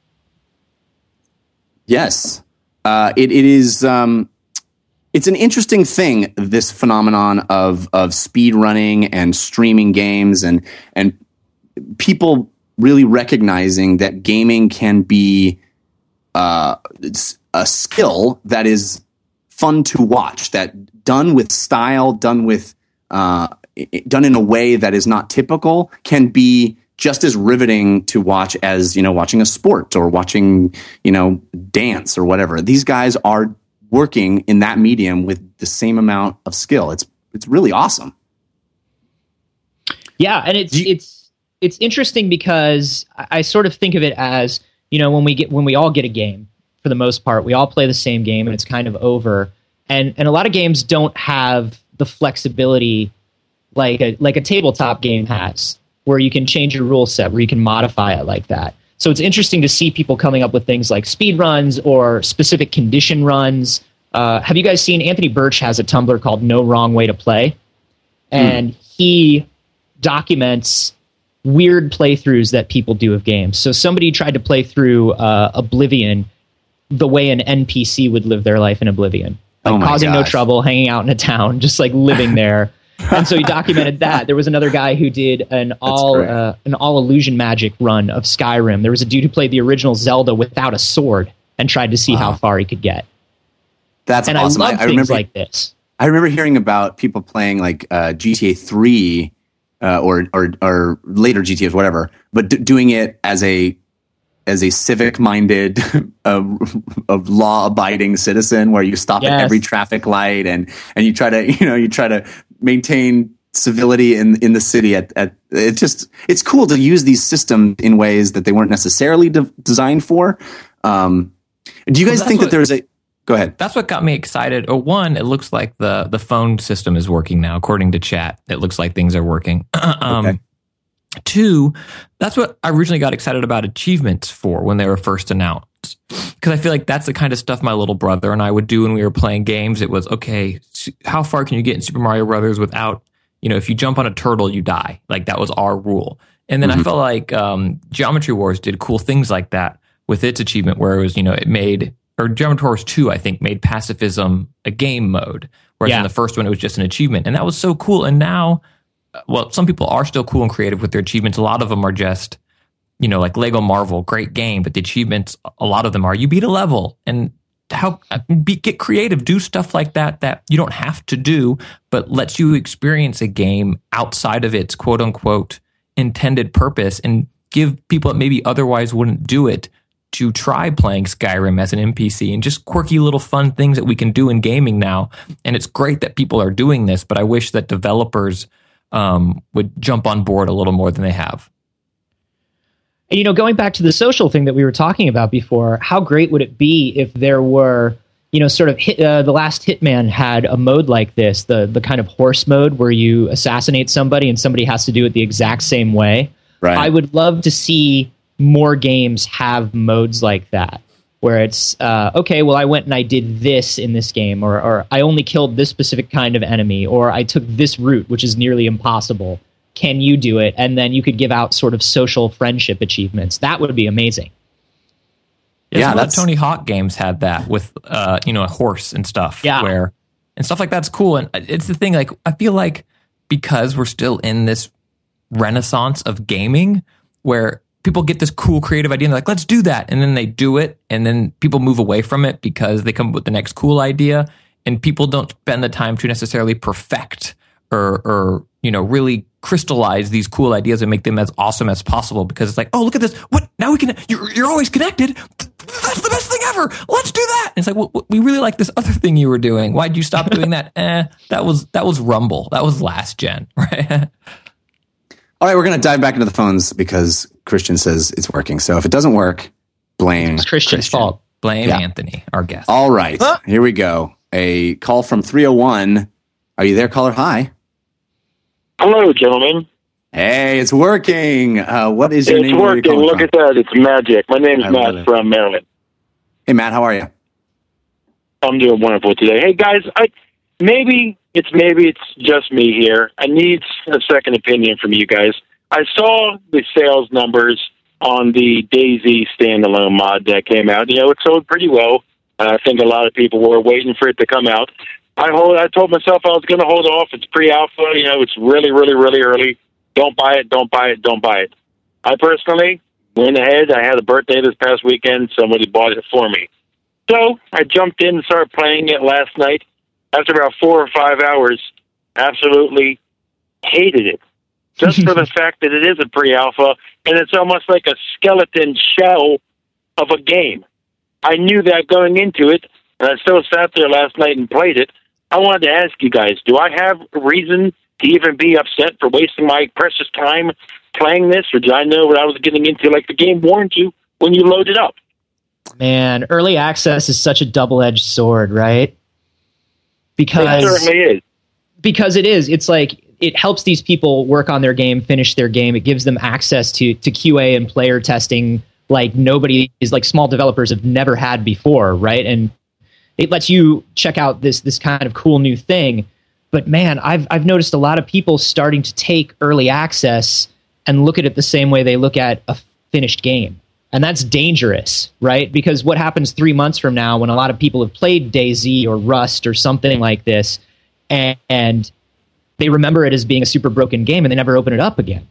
Yes, uh, it it is. Um, it's an interesting thing, this phenomenon of of speed running and streaming games, and and people really recognizing that gaming can be uh, a skill that is fun to watch, that done with style, done with uh, done in a way that is not typical, can be just as riveting to watch as, you know, watching a sport or watching, you know, dance or whatever. These guys are working in that medium with the same amount of skill. It's it's really awesome. Yeah, and it's you, it's. It's interesting because I sort of think of it as, you know, when we get when we all get a game, for the most part, we all play the same game and it's kind of over. And and a lot of games don't have the flexibility like a like a tabletop game has, where you can change your rule set, where you can modify it like that. So it's interesting to see people coming up with things like speed runs or specific condition runs. Uh, have you guys seen Anthony Birch has a Tumblr called No Wrong Way to Play? And mm. he documents weird playthroughs that people do of games. So somebody tried to play through uh, Oblivion the way an N P C would live their life in Oblivion. Like oh causing gosh. no trouble, hanging out in a town, just like living there. And so he documented that. There was another guy who did an all uh, an all illusion magic run of Skyrim. There was a dude who played the original Zelda without a sword and tried to see wow. how far he could get. That's and awesome. I love I, I things remember, like this. I remember hearing about people playing like uh, G T A three uh, or, or or later G T As, whatever, but d- doing it as a as a civic-minded, uh, of law-abiding citizen, where you stop yes. at every traffic light and and you try to you know you try to maintain civility in in the city. At at it's just it's cool to use these systems in ways that they weren't necessarily de- designed for. Um, do you guys well, think what, that there's a Go ahead. That's what got me excited. Oh, one, it looks like the the phone system is working now, according to chat. It looks like things are working. um, okay. Two, that's what I originally got excited about achievements for when they were first announced. Because I feel like that's the kind of stuff my little brother and I would do when we were playing games. It was, okay, how far can you get in Super Mario Brothers without, you know, if you jump on a turtle, you die. Like, that was our rule. And then mm-hmm. I felt like um, Geometry Wars did cool things like that with its achievement, where it was, you know, it made... or Geometry Wars two, I think, made pacifism a game mode, whereas yeah. in the first one, it was just an achievement. And that was so cool. And now, well, some people are still cool and creative with their achievements. A lot of them are just, you know, like Lego Marvel, great game, but the achievements, a lot of them are, you beat a level. And how be, get creative, do stuff like that that you don't have to do, but lets you experience a game outside of its quote-unquote intended purpose, and give people that maybe otherwise wouldn't do it to try playing Skyrim as an N P C, and just quirky little fun things that we can do in gaming now. And it's great that people are doing this, but I wish that developers um, would jump on board a little more than they have. And, you know, going back to the social thing that we were talking about before, how great would it be if there were, you know, sort of hit, uh, the last Hitman had a mode like this, the the kind of horse mode where you assassinate somebody and somebody has to do it the exact same way. Right. I would love to see more games have modes like that, where it's, uh, okay, well, I went and I did this in this game, or, or I only killed this specific kind of enemy, or I took this route, which is nearly impossible. Can you do it? And then you could give out sort of social friendship achievements. That would be amazing. Yeah, Yeah, some of the that's- Tony Hawk games had that with, uh, you know, a horse and stuff. Yeah. Where, and stuff like that's cool. And it's the thing, like, I feel like because we're still in this renaissance of gaming where people get this cool creative idea and they're like, let's do that. And then they do it. And then people move away from it because they come up with the next cool idea. And people don't spend the time to necessarily perfect or, or, you know, really crystallize these cool ideas and make them as awesome as possible, because it's like, oh, look at this. What? Now we can, you're, you're always connected. That's the best thing ever. Let's do that. And it's like, well, we really like this other thing you were doing. Why'd you stop doing that? eh, that was, that was Rumble. That was last gen, right? All right, we're going to dive back into the phones because Christian says it's working. So if it doesn't work, blame It's Christian's Christian. fault. Blame Yeah. Anthony, our guest. All right, Huh? here we go. A call from three oh one. Are you there, caller? Hi. Hello, gentlemen. Hey, it's working. Uh, what is your It's name? Where are you working. calling Look from? at that. It's magic. My name's I love Matt it. from Maryland. Hey, Matt, how are you? I'm doing wonderful today. Hey, guys, I maybe it's maybe it's just me here. I need a second opinion from you guys. I saw the sales numbers on the DayZ standalone mod that came out. You know, it sold pretty well. I think a lot of people were waiting for it to come out. I hold. I told myself I was going to hold off. It's pre-alpha. You know, it's really, really, really early. Don't buy it. Don't buy it. Don't buy it. I personally went ahead. I had a birthday this past weekend. Somebody bought it for me. So I jumped in and started playing it last night. After about four or five hours, absolutely hated it. Just for the fact that it is a pre-alpha, and it's almost like a skeleton shell of a game. I knew that going into it, and I still sat there last night and played it. I wanted to ask you guys, do I have a reason to even be upset for wasting my precious time playing this, or did I know what I was getting into? Like the game warned you when you load it up. Man, early access is such a double-edged sword, right? It Because certainly is. because it is. It's like it helps these people work on their game, finish their game. It gives them access to to Q A and player testing like nobody is like small developers have never had before, right? And it lets you check out this this kind of cool new thing. But man, I've I've noticed a lot of people starting to take early access and look at it the same way they look at a finished game. And that's dangerous, right? Because what happens three months from now when a lot of people have played DayZ or Rust or something like this, and, and they remember it as being a super broken game and they never open it up again.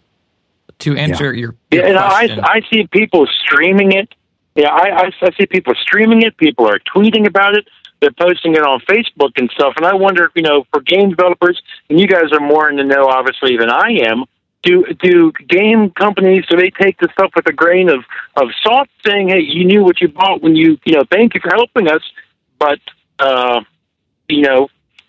To answer your, Yeah, your and I, question, I see people streaming it. Yeah, I, I, I see people streaming it. People are tweeting about it. They're posting it on Facebook and stuff. And I wonder, you know, for game developers, and you guys are more in the know, obviously, than I am, do do game companies, do they take this stuff with a grain of, of salt, saying, hey, you knew what you bought when you, you know, thank you for helping us, but, uh, you know.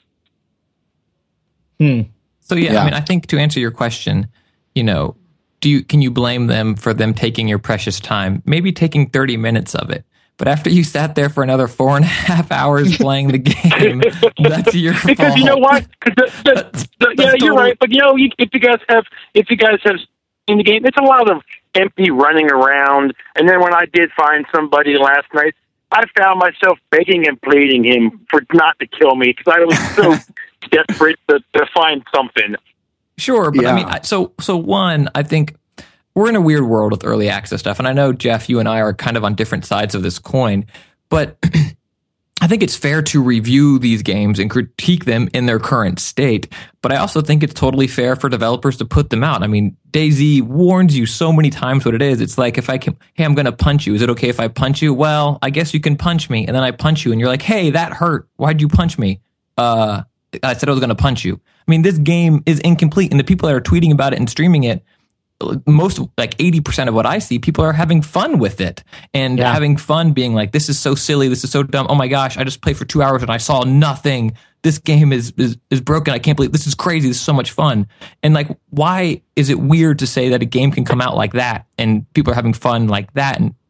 Hmm. So yeah, Yeah. I mean, I think to answer your question, you know, do you can you blame them for them taking your precious time? Maybe taking thirty minutes of it. But after you sat there for another four and a half hours playing the game, that's your fault. Because you know what? 'Cause the, the, That's- the, yeah, that's you're totally- right. But you know, you, if you guys have, if you guys have in the game, it's a lot of empty running around. And then when I did find somebody last night, I found myself begging and pleading him for not to kill me because I was so desperate to, to find something. Sure, but Yeah. I mean, I- so so one, I think we're in a weird world with early access stuff, and I know Jeff, you and I are kind of on different sides of this coin, but I think it's fair to review these games and critique them in their current state. But I also think it's totally fair for developers to put them out. I mean, DayZ warns you so many times what it is. It's like if I can, hey, I'm going to punch you. Is it okay if I punch you? Well, I guess you can punch me, and then I punch you, and you're like, hey, that hurt. Why'd you punch me? Uh, I said I was going to punch you. I mean, this game is incomplete, and the people that are tweeting about it and streaming it, most like eighty percent of what I see, people are having fun with it and Yeah. having fun being like, this is so silly. This is so dumb. Oh my gosh. I just played for two hours and I saw nothing. This game is, is, is broken. I can't believe this is crazy. This is so much fun. And like, why is it weird to say that a game can come out like that and people are having fun like that? And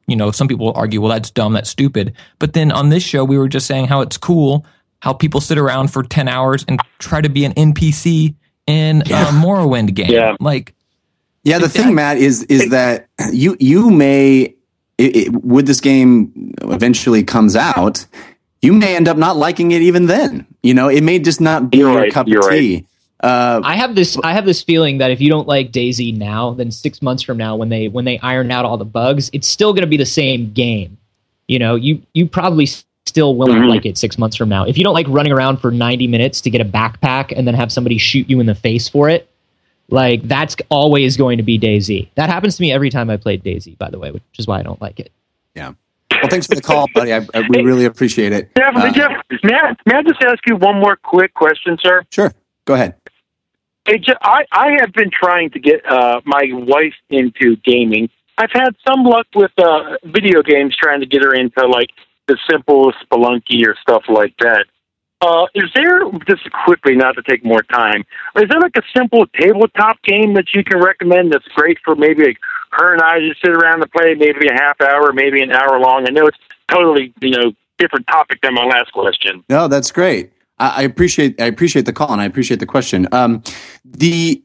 you know, some people will argue, well, that's dumb, that's stupid. But then on this show, we were just saying how it's cool how people sit around for ten hours and try to be an N P C in yeah. a Morrowind game. Yeah. Like, yeah, the thing, Matt, is is that you you may, it, it, when this game eventually comes out, you may end up not liking it even then. You know, it may just not be you're your right, cup of tea. Right. Uh, I have this. I have this feeling that if you don't like DayZ now, then six months from now, when they when they iron out all the bugs, it's still going to be the same game. You know, you you probably still will not mm-hmm. like it six months from now. If you don't like running around for ninety minutes to get a backpack and then have somebody shoot you in the face for it, like that's always going to be DayZ. That happens to me every time I played DayZ, by the way, which is why I don't like it. Yeah. Well, thanks for the call, buddy. I, I, we really appreciate it. Jeff, Uh, Jeff, may, I, may I just ask you one more quick question, sir? Sure. Go ahead. Hey, Jeff, I, I have been trying to get uh, my wife into gaming. I've had some luck with uh, video games trying to get her into, like, the simple Spelunky or stuff like that. Uh, is there, just quickly, not to take more time, is there like a simple tabletop game that you can recommend that's great for maybe like her and I just sit around and play maybe a half hour, maybe an hour long? I know it's totally, you know, different topic than my last question. No, that's great. I, I appreciate I appreciate the call and I appreciate the question. Um, the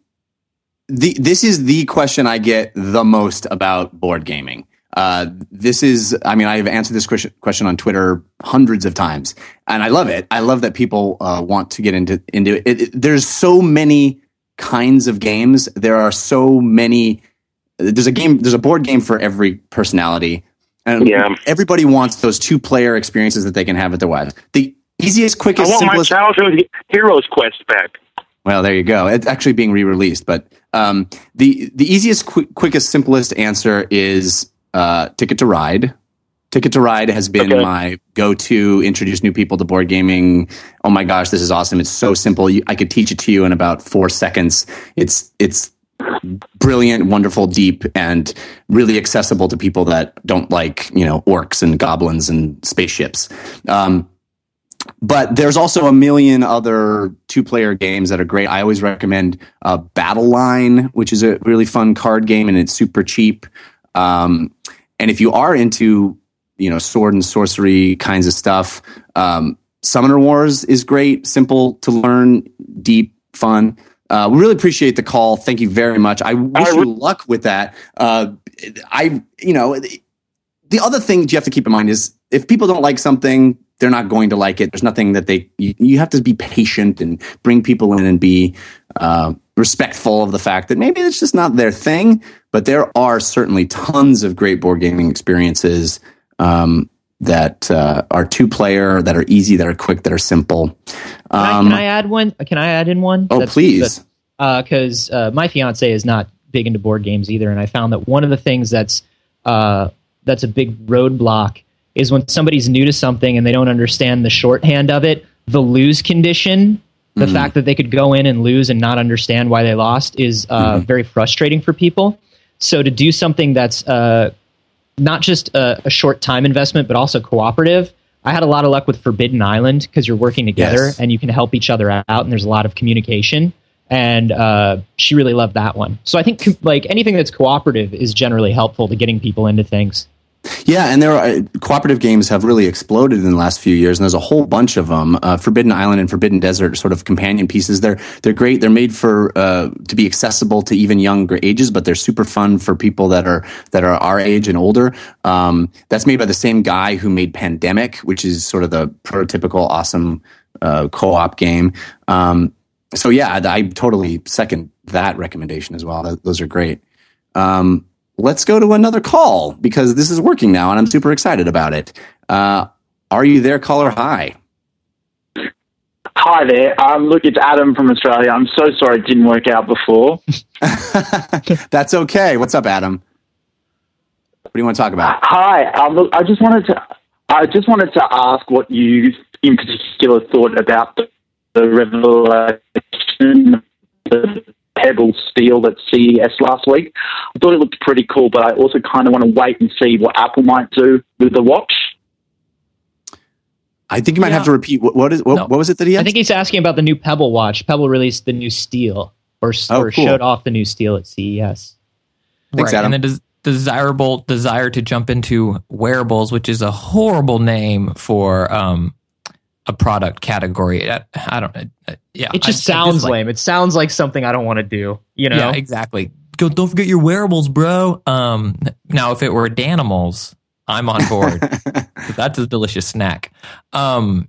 the this is the question I get the most about board gaming. Uh, this is, I mean, I've answered this question, question on Twitter hundreds of times, and I love it. I love that people uh, want to get into into it. It, it. There's so many kinds of games. There are so many. There's a game. There's a board game for every personality, and yeah. everybody wants those two player experiences that they can have with their wives. The easiest, quickest, I want simplest. my childhood Heroes Quest back. Well, there you go. It's actually being re-released, but um, the the easiest, qu- quickest, simplest answer is. Uh, Ticket to Ride. Ticket to Ride has been okay. my go-to, introduce new people to board gaming. Oh my gosh, this is awesome. It's so simple. You, I could teach it to you in about four seconds. It's it's brilliant, wonderful, deep, and really accessible to people that don't like, you know, orcs and goblins and spaceships. Um, but there's also a million other two-player games that are great. I always recommend uh, Battle Line, which is a really fun card game, and it's super cheap. Um, and if you are into, you know, sword and sorcery kinds of stuff, um, Summoner Wars is great, simple to learn, deep, fun. Uh, we really appreciate the call. Thank you very much. I wish I re- you luck with that. Uh, I, you know, the other thing you have to keep in mind is if people don't like something, they're not going to like it. There's nothing that they, you, you have to be patient and bring people in and be, uh, respectful of the fact that maybe it's just not their thing, but there are certainly tons of great board gaming experiences um, that uh, are two-player, that are easy, that are quick, that are simple. Um, can, I, can I add one? Can I add in one? Oh, That's, please. Because uh, uh, my fiance is not big into board games either, and I found that one of the things that's uh, that's a big roadblock is when somebody's new to something and they don't understand the shorthand of it, the lose condition. The mm-hmm. fact that they could go in and lose and not understand why they lost is uh, mm-hmm. very frustrating for people. So to do something that's uh, not just a, a short time investment, but also cooperative, I had a lot of luck with Forbidden Island because you're working together yes. and you can help each other out, and there's a lot of communication. And uh, she really loved that one. So I think co- like anything that's cooperative is generally helpful to getting people into things. Yeah, and there are cooperative games have really exploded in the last few years, and there's a whole bunch of them. Uh, Forbidden Island and Forbidden Desert, sort of companion pieces. They're they're great. They're made for uh, to be accessible to even younger ages, but they're super fun for people that are that are our age and older. Um, that's made by the same guy who made Pandemic, which is sort of the prototypical awesome uh, co-op game. Um, so yeah, I, I totally second that recommendation as well. That, those are great. Um, Let's go to another call because this is working now and I'm super excited about it. Uh, are you there, caller? Hi. Hi there. Um, look, it's Adam from Australia. I'm so sorry it didn't work out before. That's okay. What's up, Adam? What do you want to talk about? Hi. Um, look, I just wanted to. I just wanted to ask what you, in particular, thought about the, the revelation. The Pebble Steel at C E S last week. I thought it looked pretty cool, but I also kind of want to wait and see what Apple might do with the watch. I think you might yeah. have to repeat. What, what is what, no. what was it that he had? I think he's asking about the new Pebble watch. Pebble released the new Steel, or, oh, or cool. showed off the new Steel at C E S. Thanks, right. Adam. And the, des- desirable desire to jump into wearables, which is a horrible name for um, a product category. I, I don't know. Yeah, it just I, sounds I just, like, lame. It sounds like something I don't want to do. You know? Yeah, exactly. Go, don't forget your wearables, bro. Um, now, if it were Danimals, I'm on board. That's a delicious snack. Um,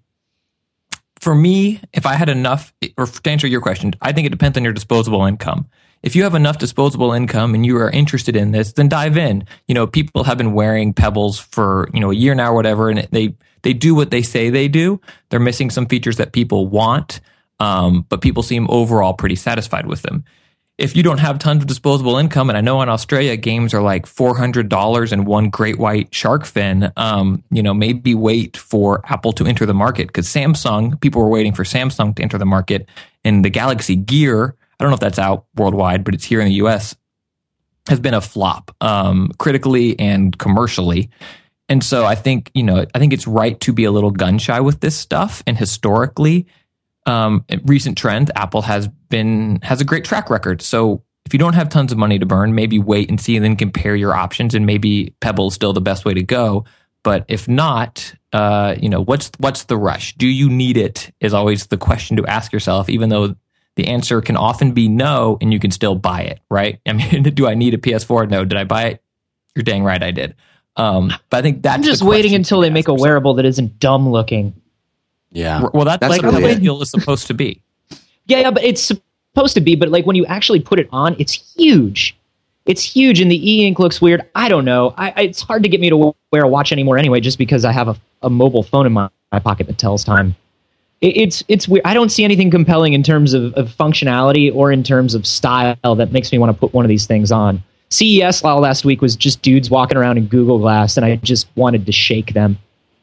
for me, if I had enough, or to answer your question, I think it depends on your disposable income. If you have enough disposable income and you are interested in this, then dive in. You know, people have been wearing Pebbles for, you know, a year now or whatever, and they, they do what they say they do. They're missing some features that people want, um, but people seem overall pretty satisfied with them. If you don't have tons of disposable income, and I know in Australia games are like four hundred dollars and one great white shark fin, um, you know, maybe wait for Apple to enter the market, because Samsung, people were waiting for Samsung to enter the market, and the Galaxy Gear, I don't know if that's out worldwide, but it's here in the U S, has been a flop, um, critically and commercially. And so I think, you know, I think it's right to be a little gun shy with this stuff. And historically, um, recent trend, Apple has been, has a great track record. So if you don't have tons of money to burn, maybe wait and see and then compare your options, and maybe Pebble is still the best way to go. But if not, uh, you know, what's, what's the rush? Do you need it is always the question to ask yourself, even though the answer can often be no, and you can still buy it, right? I mean, do I need a P S four? No. Did I buy it? You're dang right I did. Um, but I think that's I'm just waiting until they make a wearable that isn't dumb looking. Yeah. Well, that's, that's like really how the deal is supposed to be. Yeah, yeah, but it's supposed to be. But like when you actually put it on, it's huge. It's huge, and the e-ink looks weird. I don't know. I, I, it's hard to get me to wear a watch anymore anyway, just because I have a, a mobile phone in my, my pocket that tells time. It's it's weird. I don't see anything compelling in terms of, of functionality or in terms of style that makes me want to put one of these things on. C E S last week was just dudes walking around in Google Glass, and I just wanted to shake them.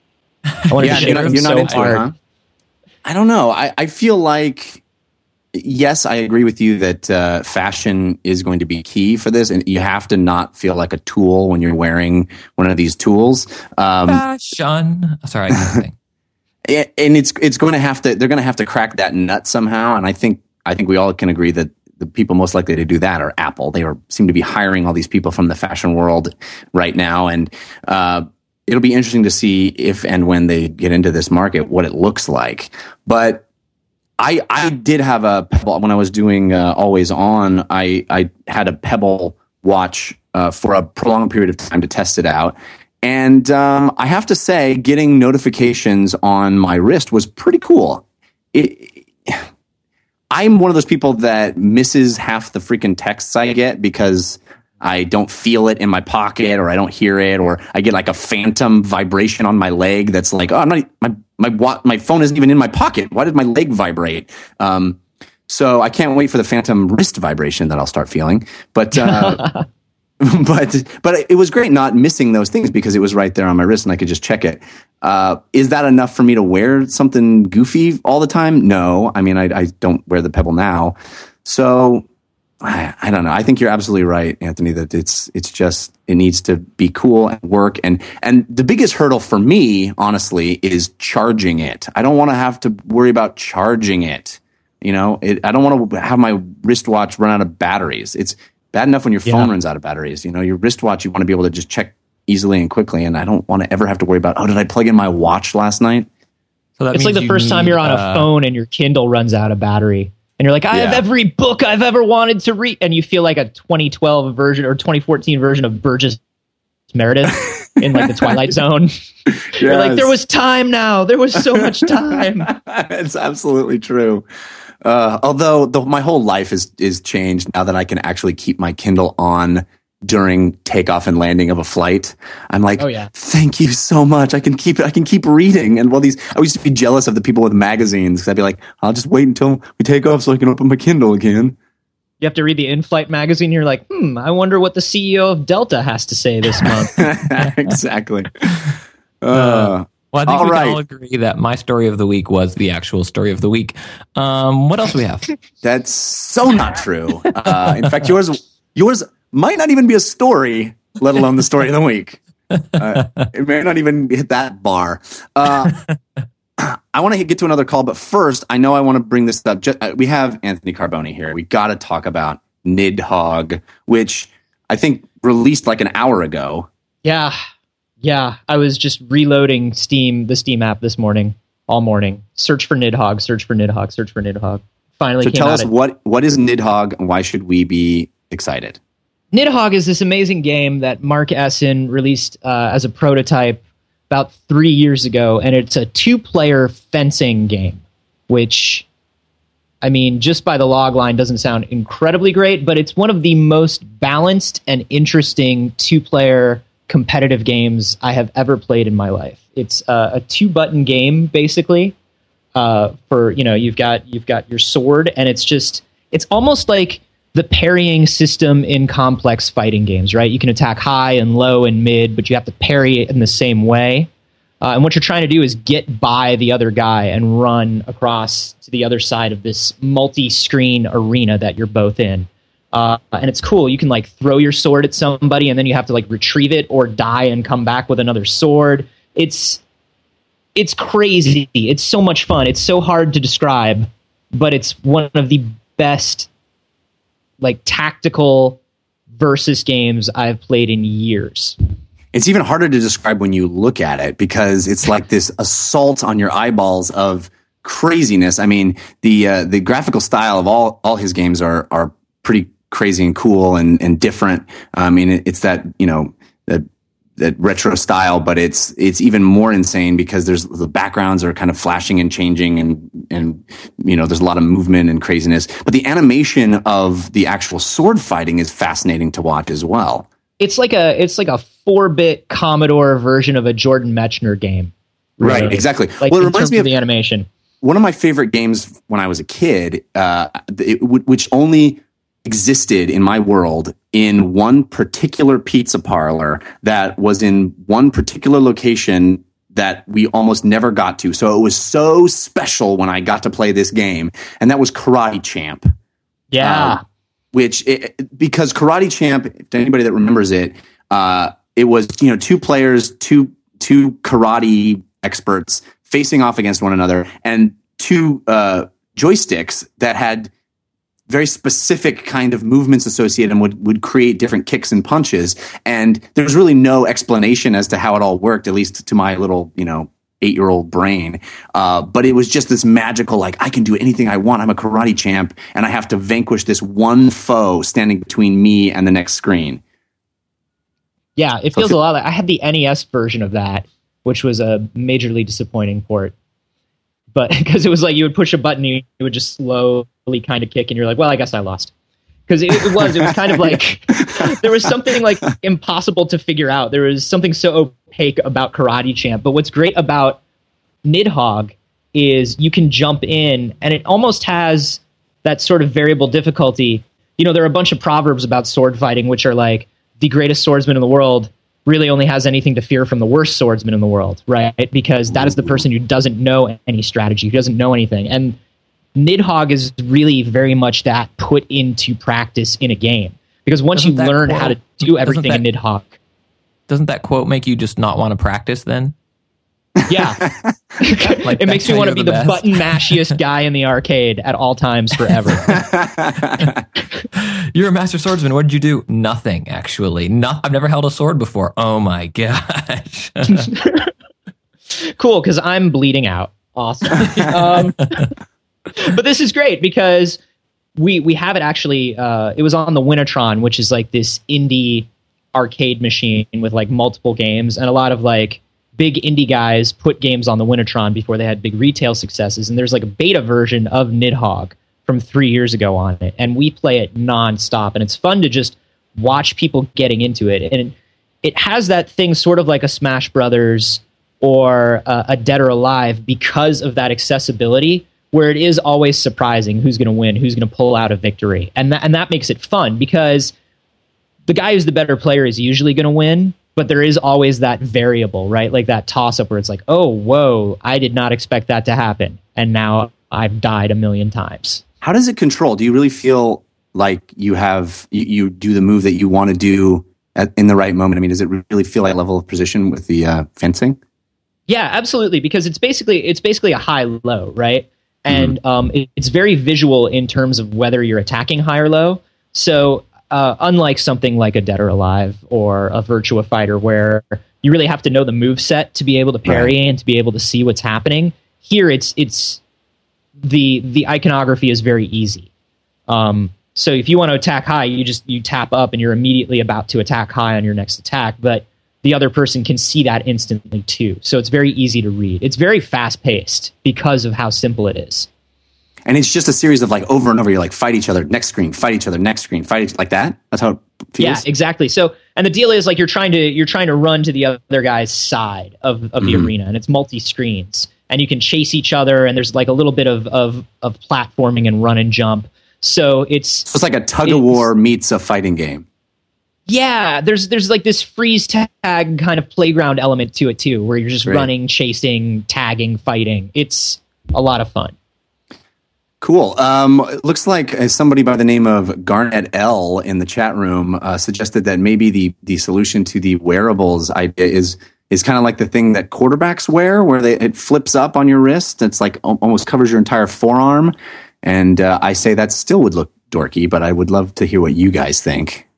I wanted yeah, to shake you're not, them you're not so into hard. it, huh? I don't know. I, I feel like, yes, I agree with you that uh, fashion is going to be key for this, and you have to not feel like a tool when you're wearing one of these tools. Um, Fashion. Sorry, I can't sing. And it's it's going to have to they're going to have to crack that nut somehow. And I think I think we all can agree that the people most likely to do that are Apple. They are seem to be hiring all these people from the fashion world right now, and uh, it'll be interesting to see if and when they get into this market what it looks like. But I I did have a Pebble when I was doing uh, Always On. I I had a Pebble watch uh, for a prolonged period of time to test it out. And um, I have to say, getting notifications on my wrist was pretty cool. It, I'm one of those people that misses half the freaking texts I get because I don't feel it in my pocket, or I don't hear it, or I get like a phantom vibration on my leg that's like, oh, I'm not my my my phone isn't even in my pocket. Why did my leg vibrate? Um, so I can't wait for the phantom wrist vibration that I'll start feeling. But. Uh, But but it was great not missing those things because it was right there on my wrist and I could just check it. Uh, is that enough for me to wear something goofy all the time? No. I mean, I, I don't wear the Pebble now. So I, I don't know. I think you're absolutely right, Anthony, that it's it's just it needs to be cool and work. And, and the biggest hurdle for me, honestly, is charging it. I don't want to have to worry about charging it. You know, it, I don't want to have my wristwatch run out of batteries. It's bad enough when your phone yeah. runs out of batteries. You know, your wristwatch, you want to be able to just check easily and quickly. And I don't want to ever have to worry about, oh, did I plug in my watch last night? So that it's like the first need, time you're on uh, a phone and your Kindle runs out of battery. And you're like, I yeah. have every book I've ever wanted to read. And you feel like a twenty twelve version or twenty fourteen version of Burgess Meredith in like the Twilight Zone. Yes. You're like, there was time now. There was so much time. It's absolutely true. Uh, although the, my whole life is is changed now that I can actually keep my Kindle on during takeoff and landing of a flight. I'm like, oh, yeah. Thank you so much. I can keep I can keep reading. And while these, I used to be jealous of the people with magazines because I'd be like, I'll just wait until we take off so I can open my Kindle again. You have to read the in-flight magazine. You're like, hmm, I wonder what the C E O of Delta has to say this month. Exactly. Uh, uh, well, I think all we right. can all agree that my story of the week was the actual story of the week. Um, what else do we have? That's so not true. Uh, in fact, yours yours might not even be a story, let alone the story of the week. Uh, it may not even hit that bar. Uh, I want to get to another call, but first, I know I want to bring this up. Just, uh, we have Anthony Carboni here. We got to talk about Nidhogg, which I think, released like an hour ago. Yeah. Yeah. I was just reloading Steam, the Steam app this morning, all morning. Search for Nidhogg, search for Nidhogg, search for Nidhogg. Finally so came tell out us at- what, what is Nidhogg and why should we be excited? Nidhogg is this amazing game that Mark Essen released uh, as a prototype about three years ago, and it's a two-player fencing game, which, I mean, just by the log line doesn't sound incredibly great, but it's one of the most balanced and interesting two-player competitive games I have ever played in my life. It's uh, a two-button game, basically. Uh, for you know, you've got you've got your sword, and it's just it's almost like the parrying system in complex fighting games, right? You can attack high and low and mid, but you have to parry it in the same way. Uh, and what you're trying to do is get by the other guy and run across to the other side of this multi-screen arena that you're both in. Uh, and it's cool. You can like throw your sword at somebody, and then you have to like retrieve it or die and come back with another sword. It's it's crazy. It's so much fun. It's so hard to describe, but it's one of the best like tactical versus games I've played in years. It's even harder to describe when you look at it because it's like this assault on your eyeballs of craziness. I mean, the uh, the graphical style of all all his games are are pretty crazy and cool and and different. I mean, it, it's that, you know, that that retro style, but it's it's even more insane because there's the backgrounds are kind of flashing and changing, and and you know there's a lot of movement and craziness. But the animation of the actual sword fighting is fascinating to watch as well. It's like a it's like a four bit Commodore version of a Jordan Mechner game. Right, really. exactly. Like well, it in reminds terms me of of the animation. One of my favorite games when I was a kid, uh, it, which only existed in my world in one particular pizza parlor that was in one particular location that we almost never got to. So it was so special when I got to play this game, and that was Karate Champ. Yeah. Uh, which, it, because Karate Champ, to anybody that remembers it, uh, it was, you know, two players, two two karate experts facing off against one another, and two uh, joysticks that had very specific kind of movements associated and would, would create different kicks and punches. And there's really no explanation as to how it all worked, at least to my little, you know, eight-year-old brain. Uh, but it was just this magical, like, I can do anything I want. I'm a karate champ, and I have to vanquish this one foe standing between me and the next screen. Yeah, it feels a lot like I had the N E S version of that, which was a majorly disappointing port. But because it was like you would push a button, you it would just slowly kind of kick, and you're like, well, I guess I lost. Because it, it was, it was kind of like there was something like impossible to figure out. There was something so opaque about Karate Champ. But what's great about Nidhogg is you can jump in, and it almost has that sort of variable difficulty. You know, there are a bunch of proverbs about sword fighting, which are like the greatest swordsman in the world really only has anything to fear from the worst swordsman in the world, right? Because that is the person who doesn't know any strategy, who doesn't know anything. And Nidhogg is really very much that put into practice in a game. Because once Doesn't you learn quote, how to do everything that, in Nidhogg. Doesn't that quote make you just not want to practice then? Yeah. Like, it makes me want to be the, the button mashiest guy in the arcade at all times forever. You're a master swordsman. What did you do? Nothing, actually. No, I've never held a sword before. Oh my gosh. Cool, because I'm bleeding out. Awesome. um, but this is great because we we have it actually. Uh, it was on the Winatron, which is like this indie arcade machine with like multiple games, and a lot of like big indie guys put games on the Winatron before they had big retail successes. And there's like a beta version of Nidhogg from three years ago on it, and we play it nonstop, and it's fun to just watch people getting into it. And it, it has that thing sort of like a Smash Brothers or uh, a Dead or Alive because of that accessibility, where it is always surprising who's going to win, who's going to pull out a victory. And that, and that makes it fun because the guy who's the better player is usually going to win, but there is always that variable, right? Like that toss-up where it's like, oh, whoa, I did not expect that to happen, and now I've died a million times. How does it control? Do you really feel like you have, you, you do the move that you want to do at, in the right moment? I mean, does it really feel like level of precision with the uh, fencing? Yeah, absolutely, because it's basically it's basically a high-low, right? And mm-hmm. um, it, it's very visual in terms of whether you're attacking high or low. So uh, unlike something like a Dead or Alive or a Virtua Fighter, where you really have to know the move set to be able to parry right. and to be able to see what's happening. Here, it's it's the the iconography is very easy. Um, so if you want to attack high, you just you tap up and you're immediately about to attack high on your next attack. But the other person can see that instantly too. So it's very easy to read. It's very fast paced because of how simple it is. And it's just a series of like over and over. You like fight each other, next screen, fight each other, next screen, fight each, like that. That's how it feels. Yeah, exactly. So, and the deal is like you're trying to you're trying to run to the other guy's side of, of the mm-hmm. arena, and it's multi screens, and you can chase each other, and there's like a little bit of of, of platforming and run and jump. So it's so it's like a tug of war meets a fighting game. Yeah, there's there's like this freeze tag kind of playground element to it too, where you're just Great. running, chasing, tagging, fighting. It's a lot of fun. Cool. Um, it looks like uh, somebody by the name of Garnet L in the chat room uh, suggested that maybe the the solution to the wearables idea is is kind of like the thing that quarterbacks wear, where they, it flips up on your wrist. It's like o- almost covers your entire forearm. And uh, I say that still would look dorky, but I would love to hear what you guys think.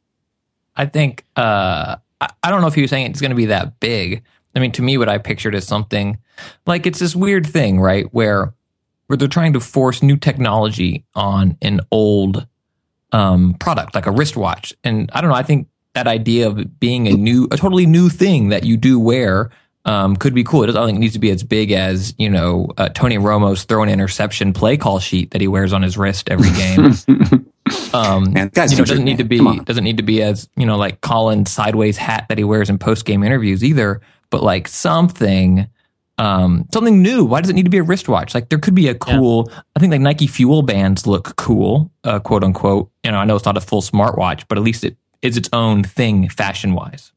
I think uh, I, I don't know if he was saying it's going to be that big. I mean, to me, what I pictured is something like it's this weird thing, right, where where they're trying to force new technology on an old um, product, like a wristwatch. And I don't know, I think that idea of it being a new, a totally new thing that you do wear um, could be cool. It doesn't I think it needs to be as big as, you know, uh, Tony Romo's throw an interception play call sheet that he wears on his wrist every game. um, man, guys, you know, doesn't need to be, doesn't need to be as, you know, like Colin's sideways hat that he wears in post-game interviews either, but like something... Um, something new. Why does it need to be a wristwatch? Like there could be a cool, yeah. I think like Nike Fuel bands look cool, uh, quote unquote. You know, I know it's not a full smartwatch, but at least it is its own thing fashion wise.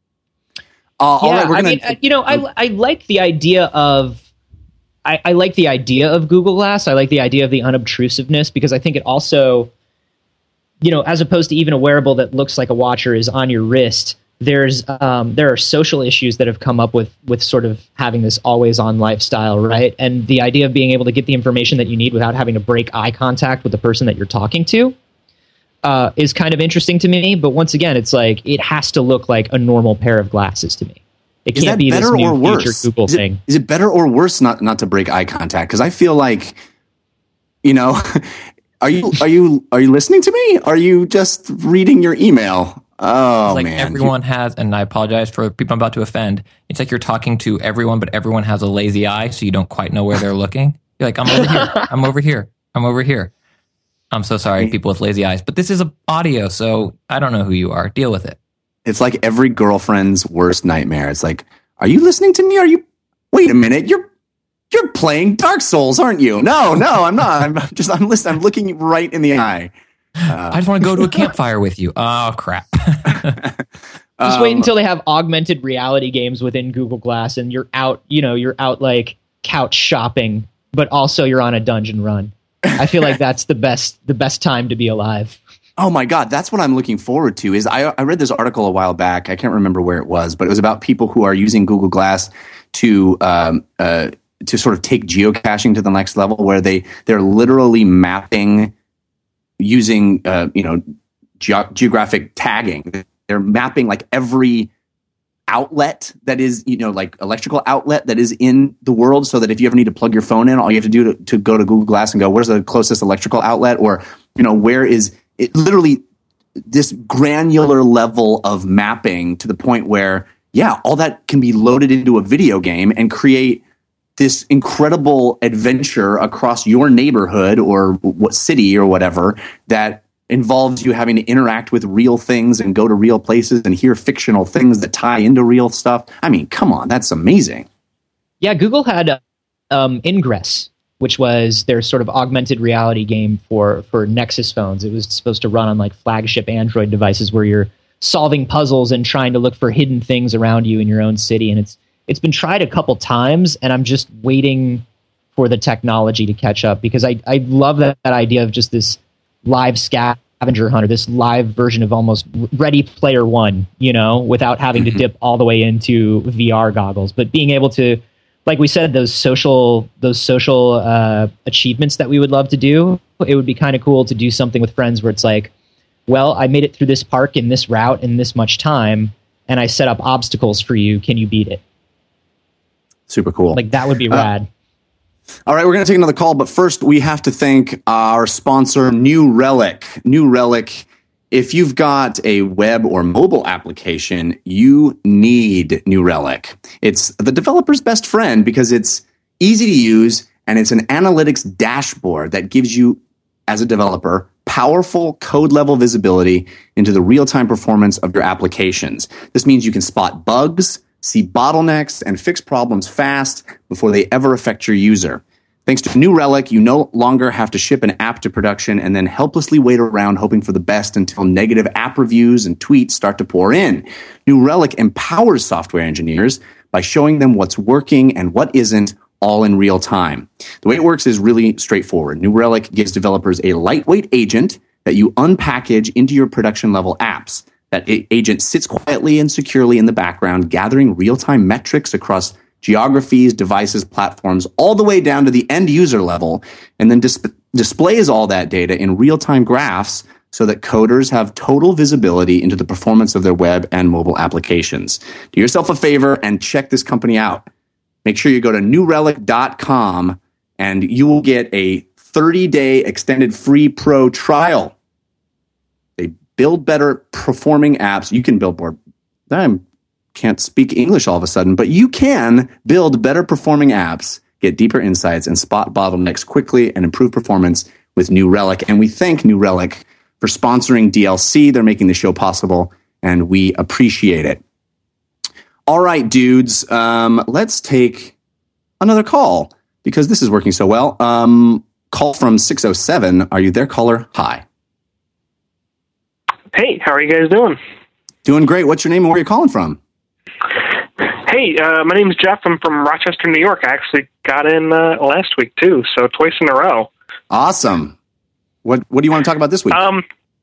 Uh, yeah, all right, we're I gonna, mean, uh, you know, I, I like the idea of, I, I like the idea of Google Glass. I like the idea of the unobtrusiveness because I think it also, you know, as opposed to even a wearable that looks like a watch or is on your wrist, There's um, there are social issues that have come up with with sort of having this always on lifestyle, right? And the idea of being able to get the information that you need without having to break eye contact with the person that you're talking to uh, is kind of interesting to me. But once again, it's like it has to look like a normal pair of glasses to me. It is can't that be better this new or worse? future Google is it, thing. Is it better or worse not not to break eye contact? Because I feel like, you know, are you are you are you listening to me? Are you just reading your email? Oh, it's like man. everyone has, and I apologize for people I'm about to offend. It's like you're talking to everyone, but everyone has a lazy eye, so you don't quite know where they're looking. You're like, I'm over here. I'm over here. I'm over here. I'm so sorry, people with lazy eyes, but this is a audio, so I don't know who you are. Deal with it. It's like every girlfriend's worst nightmare. It's like, are you listening to me? Are you? Wait a minute. You're you're playing Dark Souls, aren't you? No, no, I'm not. I'm just I'm listening. I'm looking right in the eye. Uh, I just want to go to a campfire with you. Oh, crap. Just um, wait until they have augmented reality games within Google Glass and you're out, you know, you're out like couch shopping, but also you're on a dungeon run. I feel like that's the best the best time to be alive. Oh my God, that's what I'm looking forward to. Is I, I read this article a while back. I can't remember where it was, but it was about people who are using Google Glass to um, uh, to sort of take geocaching to the next level, where they they're literally mapping using uh, you know ge- geographic tagging. They're mapping like every outlet that is, you know, like electrical outlet that is in the world, so that if you ever need to plug your phone in, all you have to do to, to go to Google Glass and go, where's the closest electrical outlet? Or, you know, where is it? Literally this granular level of mapping to the point where, yeah, all that can be loaded into a video game and create this incredible adventure across your neighborhood or what city or whatever that involves you having to interact with real things and go to real places and hear fictional things that tie into real stuff. I mean, come on, that's amazing. Yeah, Google had um, Ingress, which was their sort of augmented reality game for, for Nexus phones. It was supposed to run on like flagship Android devices where you're solving puzzles and trying to look for hidden things around you in your own city. And it's it's been tried a couple times, and I'm just waiting for the technology to catch up, because I, I love that, that idea of just this live scavenger hunt, or this live version of almost Ready Player One, you know, without having to dip all the way into V R goggles, but being able to, like we said, those social those social uh, achievements that we would love to do. It would be kind of cool to do something with friends where it's like, well, I made it through this park in this route in this much time, and I set up obstacles for you. Can you beat it? Super cool. Like, that would be rad. Uh, all right, we're going to take another call, but first we have to thank our sponsor, New Relic. New Relic. If you've got a web or mobile application, you need New Relic. It's the developer's best friend because it's easy to use, and it's an analytics dashboard that gives you, as a developer, powerful code-level visibility into the real-time performance of your applications. This means you can spot bugs, see bottlenecks, and fix problems fast before they ever affect your user. Thanks to New Relic, you no longer have to ship an app to production and then helplessly wait around hoping for the best until negative app reviews and tweets start to pour in. New Relic empowers software engineers by showing them what's working and what isn't, all in real time. The way it works is really straightforward. New Relic gives developers a lightweight agent that you unpackage into your production-level apps. That agent sits quietly and securely in the background, gathering real-time metrics across geographies, devices, platforms, all the way down to the end user level, and then dis- displays all that data in real-time graphs so that coders have total visibility into the performance of their web and mobile applications. Do yourself a favor and check this company out. Make sure you go to new relic dot com and you will get a thirty-day extended free pro trial. They build better performing apps. You can build more. I can't speak English all of a sudden, but you can build better performing apps, get deeper insights, and spot bottlenecks quickly and improve performance with New Relic. And we thank New Relic for sponsoring D L C. They're making the show possible, and we appreciate it. All right, dudes, um, let's take another call because this is working so well. Um, call from six oh seven. Are you there, caller? Hi. Hey, how are you guys doing? Doing great. What's your name and where are you calling from? Hey, uh, my name is Jeff. I'm from Rochester, New York. I actually got in uh, last week, too, so twice in a row. Awesome. What What do you want to talk about this week? Um,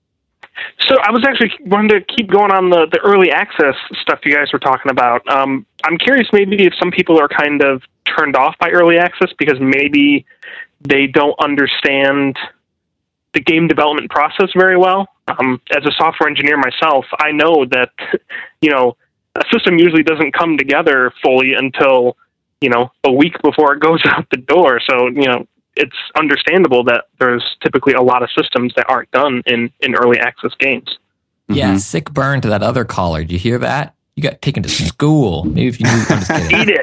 so I was actually wanting to keep going on the, the early access stuff you guys were talking about. Um, I'm curious maybe if some people are kind of turned off by early access because maybe they don't understand the game development process very well. Um, as a software engineer myself, I know that, you know, a system usually doesn't come together fully until, you know, a week before it goes out the door. So, you know, it's understandable that there's typically a lot of systems that aren't done in, in early access games. Yeah, Mm-hmm. sick burn to that other caller. Did you hear that? You got taken to school. Maybe if you knew. I'm just kidding. Eat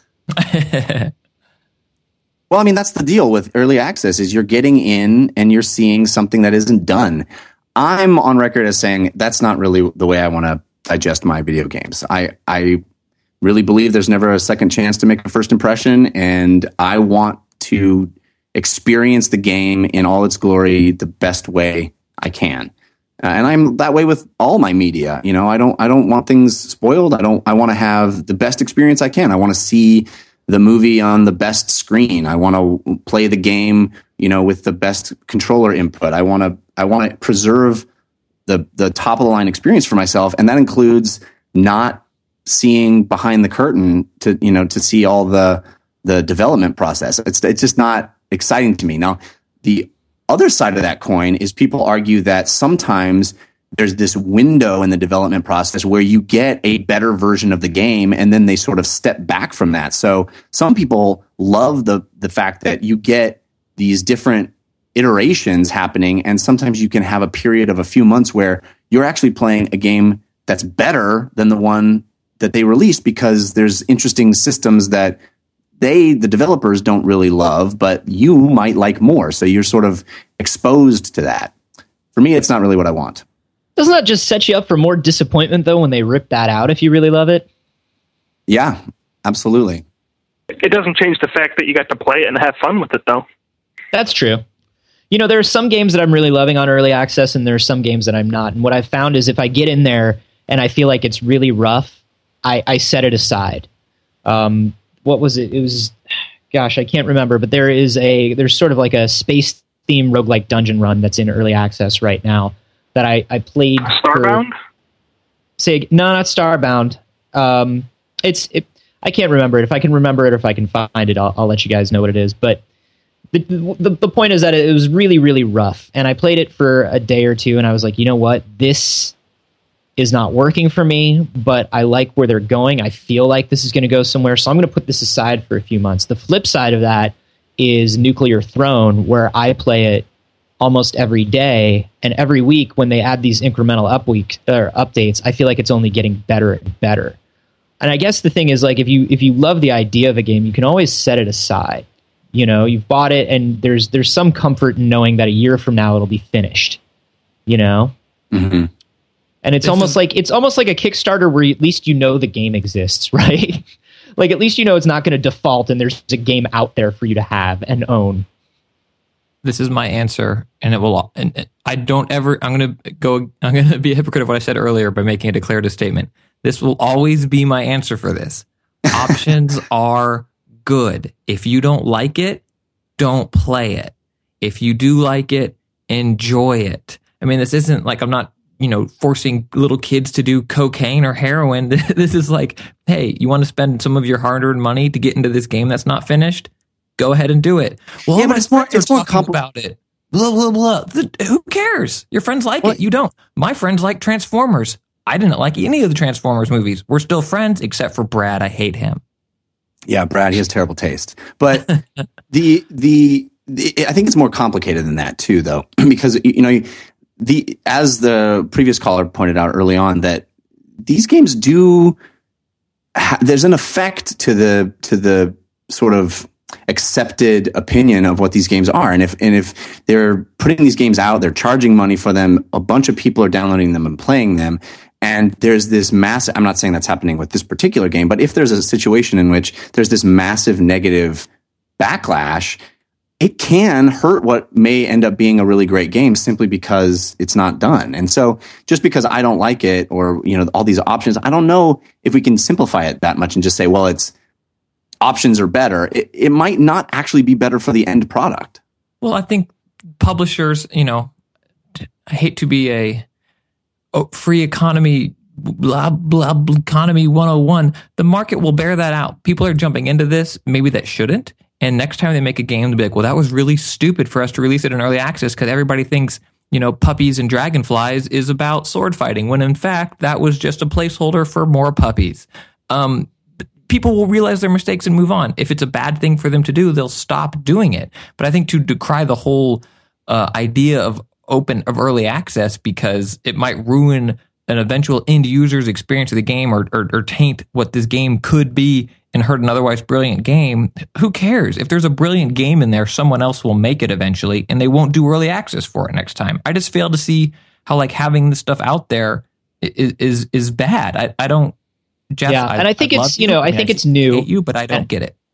it. Well, I mean, that's the deal with early access is you're getting in and you're seeing something that isn't done. I'm on record as saying that's not really the way I want to digest my video games. I, I really believe there's never a second chance to make a first impression, and I want to experience the game in all its glory the best way I can. Uh, and I'm that way with all my media. You know, I don't I don't want things spoiled. I don't I want to have the best experience I can. I want to see the movie on the best screen. I want to play the game, you know, with the best controller input. I want to I want to preserve the the top of the line experience for myself, and that includes not seeing behind the curtain to, you know, to see all the the development process. It's it's just not exciting to me. Now, the other side of that coin is people argue that sometimes there's this window in the development process where you get a better version of the game and then they sort of step back from that. So some people love the the fact that you get these different iterations happening, and sometimes you can have a period of a few months where you're actually playing a game that's better than the one that they released because there's interesting systems that they, the developers, don't really love, but you might like more. So you're sort of exposed to that. For me, it's not really what I want. Doesn't that just set you up for more disappointment, though, when they rip that out if you really love it? Yeah, absolutely. It doesn't change the fact that you got to play it and have fun with it, though. That's true. You know, there are some games that I'm really loving on early access, and there are some games that I'm not. And what I've found is if I get in there and I feel like it's really rough, I, I set it aside. Um, what was it? It was, gosh, I can't remember, but there is a, there's sort of like a space theme roguelike dungeon run that's in early access right now that I, I played. Starbound? For, say, no, not Starbound. Um, it's, it, I can't remember it. If I can remember it or if I can find it, I'll, I'll let you guys know what it is. But the, the the point is that it was really, really rough. And I played it for a day or two, and I was like, you know what? This is not working for me, but I like where they're going. I feel like this is going to go somewhere, so I'm going to put this aside for a few months. The flip side of that is Nuclear Throne, where I play it almost every day, and every week when they add these incremental up week or updates, I feel like it's only getting better and better. And I guess the thing is, like, if you if you love the idea of a game, you can always set it aside. You know, you've bought it, and there's there's some comfort in knowing that a year from now it'll be finished. You know, mm-hmm. and it's this almost is- like it's almost like a Kickstarter where at least you know the game exists, right? Like, at least you know it's not going to default, and there's a game out there for you to have and own. This is my answer, and it will. And I don't ever. I'm going to go. I'm going to be a hypocrite of what I said earlier by making a declarative statement. This will always be my answer for this. Options are good. If you don't like it, don't play it. If you do like it, enjoy it. I mean, this isn't like I'm not, you know, forcing little kids to do cocaine or heroin. This is like, hey, you want to spend some of your hard-earned money to get into this game that's not finished? Go ahead and do it. Well, Yeah, but my it's more- friends are it's more talking compli- about it. Blah blah blah. The, who cares? Your friends like it. You don't. My friends like Transformers. I didn't like any of the Transformers movies. We're still friends, except for Brad. I hate him. Yeah, Brad, he has terrible taste. But the, the the I think it's more complicated than that too, though, because you know the as the previous caller pointed out early on that these games do ha- there's an effect to the to the sort of accepted opinion of what these games are, and if and if they're putting these games out, they're charging money for them. A bunch of people are downloading them and playing them. And there's this massive, I'm not saying that's happening with this particular game, but if there's a situation in which there's this massive negative backlash, it can hurt what may end up being a really great game simply because it's not done. And so just because I don't like it or, you know, all these options, I don't know if we can simplify it that much and just say, well, it's options are better. It, it might not actually be better for the end product. Well, I think publishers, you know, I hate to be a oh, free economy, blah, blah, blah, economy one oh one. The market will bear that out. People are jumping into this, maybe that shouldn't. And next time they make a game, they'll be like, well, that was really stupid for us to release it in early access because everybody thinks, you know, puppies and dragonflies is about sword fighting, when in fact, that was just a placeholder for more puppies. Um, people will realize their mistakes and move on. If it's a bad thing for them to do, they'll stop doing it. But I think to decry the whole uh, idea of open of early access because it might ruin an eventual end user's experience of the game or, or, or taint what this game could be and hurt an otherwise brilliant game. Who cares? If there's a brilliant game in there, someone else will make it eventually and they won't do early access for it next time. I just fail to see how like having this stuff out there is is, is bad. I, I don't Jeff, yeah, I, and I think I it's, you know, I think it's new. hate you, but I don't And- get it.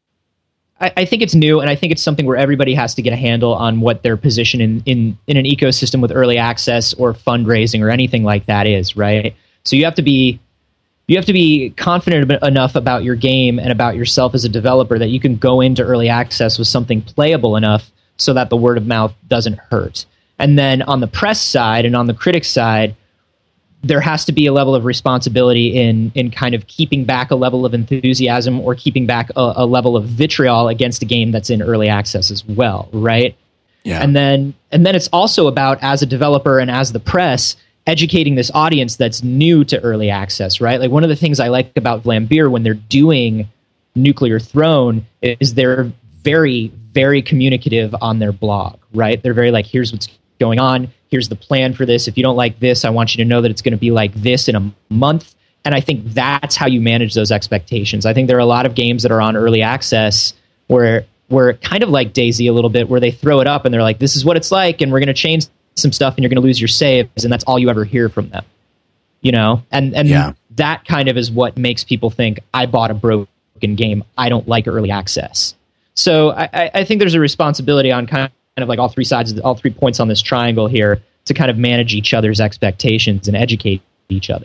I, I think it's new, and I think it's something where everybody has to get a handle on what their position in, in, in an ecosystem with early access or fundraising or anything like that is, right? So you have to be you have to be confident enough about your game and about yourself as a developer that you can go into early access with something playable enough so that the word of mouth doesn't hurt. And then on the press side and on the critic side, there has to be a level of responsibility in in kind of keeping back a level of enthusiasm or keeping back a, a level of vitriol against a game that's in early access as well, right? Yeah. And then and then it's also about, as a developer and as the press, educating this audience that's new to early access, right? Like, one of the things I like about Vlambeer when they're doing Nuclear Throne is they're very, very communicative on their blog, right? They're very like, here's what's going on. Here's the plan for this. If you don't like this, I want you to know that it's going to be like this in a month. And I think that's how you manage those expectations. I think there are a lot of games that are on early access where where kind of like DayZ a little bit, where they throw it up and they're like, this is what it's like, and we're going to change some stuff, and you're going to lose your saves, and that's all you ever hear from them. You know? And and Yeah. that kind of is what makes people think, I bought a broken game. I don't like early access. So I, I- I think there's a responsibility on kind of kind of like all three sides, of the, all three points on this triangle here, to kind of manage each other's expectations and educate each other.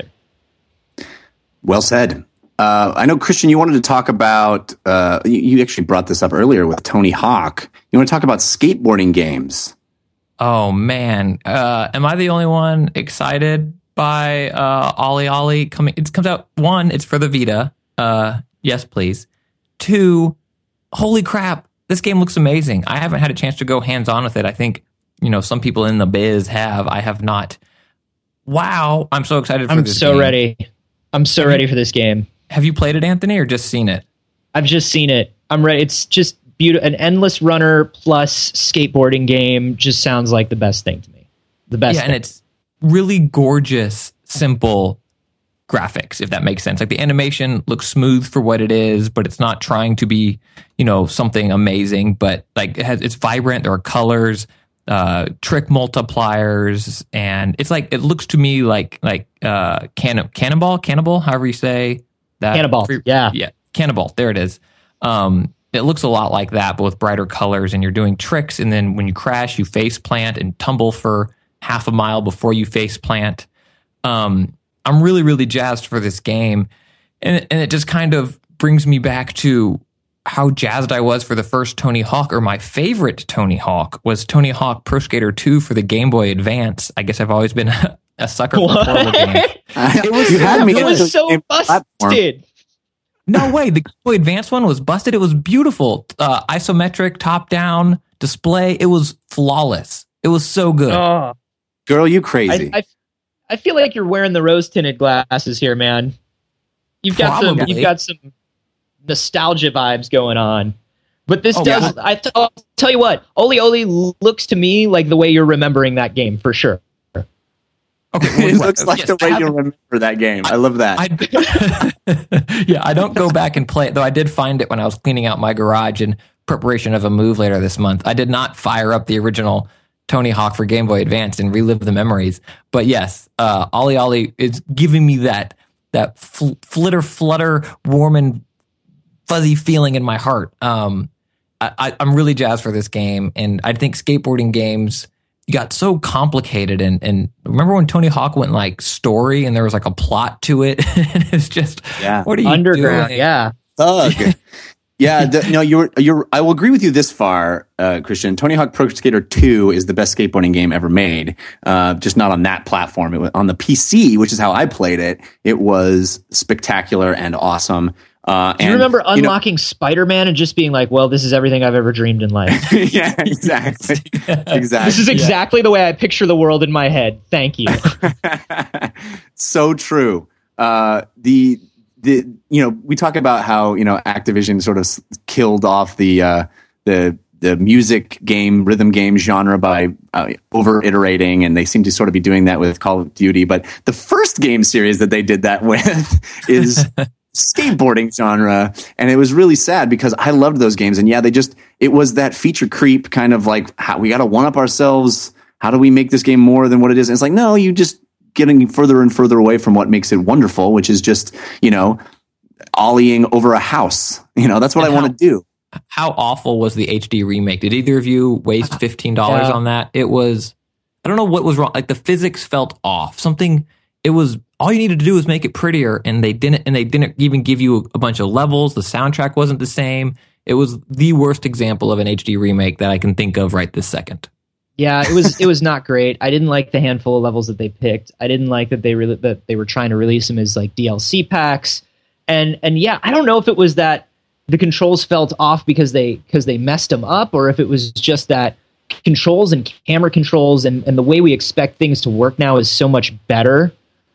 Well said. Uh, I know, Christian, you wanted to talk about, uh, you, you actually brought this up earlier with Tony Hawk. You want to talk about skateboarding games. Oh man, uh, am I the only one excited by uh, Ollie Ollie coming? It comes out. One, it's for the Vita. Uh, yes, please. Two, holy crap! this game looks amazing. I haven't had a chance to go hands on with it. I think, you know, some people in the biz have. I have not. Wow. I'm so excited for I'm this so game. ready. I'm so Have ready you- for this game. Have you played it, Anthony, or just seen it? I've just seen it. I'm ready. It's just beautiful. An endless runner plus skateboarding game just sounds like the best thing to me. The best Yeah, thing. and it's really gorgeous, simple graphics, if that makes sense. Like the animation looks smooth for what it is, but it's not trying to be, you know, something amazing. But like it has, it's vibrant. There are colors, uh, trick multipliers, and it's like it looks to me like like uh, cannon, cannonball, cannibal, however you say that. Cannonball, yeah. yeah, cannonball. There it is. Um, it looks a lot like that, but with brighter colors, and you're doing tricks. And then when you crash, you face plant and tumble for half a mile before you face plant. Um, I'm really, really jazzed for this game. And, and it just kind of brings me back to how jazzed I was for the first Tony Hawk, or my favorite Tony Hawk was Tony Hawk Pro Skater two for the Game Boy Advance. I guess I've always been a, a sucker for What? portable games. It was- you had me. it into was the so same platform. busted. No way. The Game Boy Advance one was busted. It was beautiful. Uh, isometric, top down display. It was flawless. It was so good. Oh, Girl, you crazy. I, I, I feel like you're wearing the rose tinted glasses here, man. You've got some. Probably. You've got some nostalgia vibes going on. But this Oh, does. yeah. I t- I'll tell you what. Oli Oli looks to me like the way you're remembering that game for sure. Okay, it looks like yes, the way I you have- remember that game. I, love that. I, yeah, I don't go back and play it, though I did find it when I was cleaning out my garage in preparation of a move later this month. I did not fire up the original Tony Hawk for Game Boy Advance and relive the memories. But yes, uh, Ollie Ollie is giving me that that fl- flitter, flutter, warm and fuzzy feeling in my heart. Um, I, I, I'm really jazzed for this game, and I think skateboarding games got so complicated. And, and remember when Tony Hawk went like story and there was like a plot to it? And it's just, Yeah. what are you Underground, doing? yeah. Thug. Yeah, the, no, you're you're. I will agree with you this far, uh, Christian. Tony Hawk Pro Skater two is the best skateboarding game ever made. Uh, just not on that platform. It was on the P C, which is how I played it. It was spectacular and awesome. Uh, Do you and, remember you know- unlocking Spider-Man and just being like, "Well, this is everything I've ever dreamed in life. yeah, exactly, exactly. This is exactly the way I picture the world in my head. Thank you." So true. Uh, the the you know we talk about how you know Activision sort of s- killed off the uh, the the music game rhythm game genre by uh, over iterating, and they seem to sort of be doing that with Call of Duty. But the first game series that they did that with is skateboarding genre, and it was really sad because I loved those games. And yeah, they just it was that feature creep kind of like how we got to one up ourselves. How do we make this game more than what it is? And it's like, no, you just getting further and further away from what makes it wonderful, which is just, you know, ollieing over a house. You know, that's what And I want to do. How awful was the H D remake? Did either of you waste fifteen dollars Yeah. on that? It was, I don't know what was wrong. Like the physics felt off. Something, it was, all you needed to do was make it prettier, and they didn't, and they didn't even give you a bunch of levels. The soundtrack wasn't the same. It was the worst example of an H D remake that I can think of right this second. Yeah, it was it was not great. I didn't like the handful of levels that they picked. I didn't like that they really that they were trying to release them as like D L C packs. And and yeah, I don't know if it was that the controls felt off because they because they messed them up, or if it was just that controls and camera controls and, and the way we expect things to work now is so much better.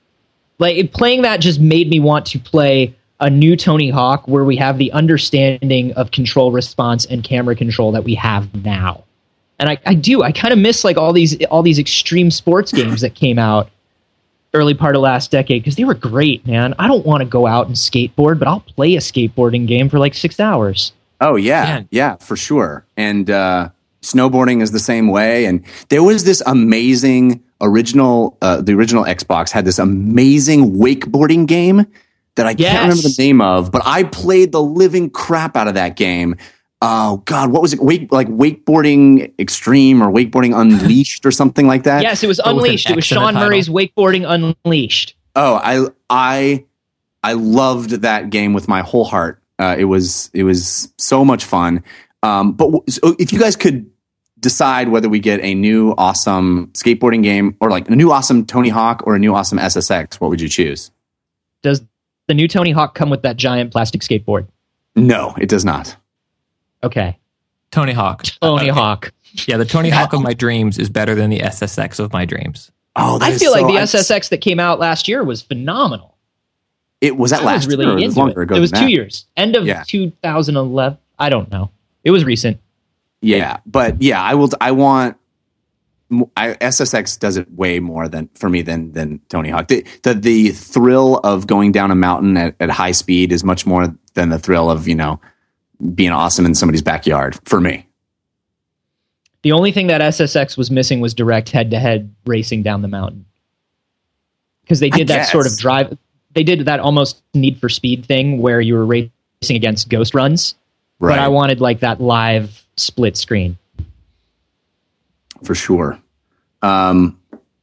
Like it, playing that just made me want to play a new Tony Hawk where we have the understanding of control response and camera control that we have now. And I, I do. I kind of miss like all these all these extreme sports games that came out early part of last decade because they were great, man. I don't want to go out and skateboard, but I'll play a skateboarding game for like six hours. Oh yeah, Man. yeah, for sure. And uh, snowboarding is the same way. And there was this amazing original. Uh, the original Xbox had this amazing wakeboarding game that I Yes. can't remember the name of, but I played the living crap out of that game. Oh God, what was it? Wake like wakeboarding extreme or wakeboarding unleashed or something like that. Yes, it was But with an Unleashed. It was X in the Sean title. Murray's Wakeboarding Unleashed. Oh, I I I loved that game with my whole heart. Uh, it was it was so much fun. Um, but w- so if you guys could decide whether we get a new awesome skateboarding game or like a new awesome Tony Hawk or a new awesome S S X, what would you choose? Does the new Tony Hawk come with that giant plastic skateboard? No, it does not. Okay. Tony Hawk. Tony Uh, Hawk. Yeah, the Tony Hawk of my dreams is better than the S S X of my dreams. Oh, that I is feel so, like the I- S S X that came out last year was phenomenal. It was that I last was really year. Or it was into longer it. ago It was than two that. years. End of Yeah. two thousand eleven. I don't know. It was recent. Yeah, but yeah, I will. I want. I, S S X does it way more than for me than than Tony Hawk. The the, the thrill of going down a mountain at, at high speed is much more than the thrill of you know being awesome in somebody's backyard for me. The only thing that S S X was missing was direct head-to-head racing down the mountain. Because they did I that sort of guess. drive. They did that almost Need for Speed thing where you were racing against ghost runs. Right, But I wanted like that live split screen. for sure. Um,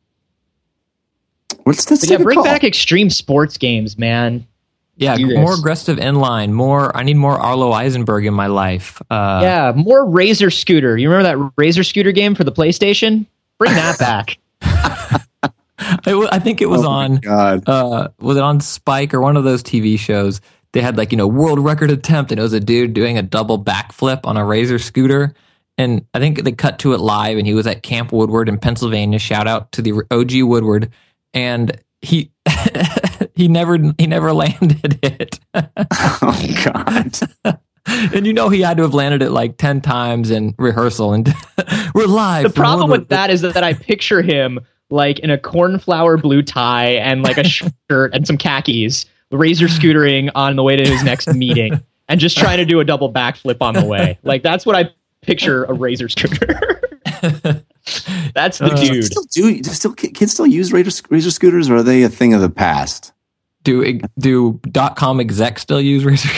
let's let's But yeah, take a bring call. back extreme sports games, man. Yeah, Do more this. aggressive inline. More. I need more Arlo Eisenberg in my life. Uh, yeah, more Razor Scooter. You remember that Razor Scooter game for the PlayStation? Bring that back. It wa- I think it was Oh my on. God. Uh, was it on Spike or one of those T V shows? They had like you know world record attempt, and it was a dude doing a double backflip on a Razor scooter. And I think they cut to it live, and he was at Camp Woodward in Pennsylvania. Shout out to the O G Woodward, and he he never he never landed it. Oh God. And you know he had to have landed it like ten times in rehearsal, and we're live. The from problem Woodward. with that is that I picture him like in a cornflower blue tie and like a shirt and some khakis, Razor scootering on the way to his next meeting, and just trying to do a double backflip on the way. Like that's what I picture a Razor scooter. That's the Uh, Do you dude. still do, do still kids still use razor, razor scooters, or are they a thing of the past? Do do dot com execs still use Razor?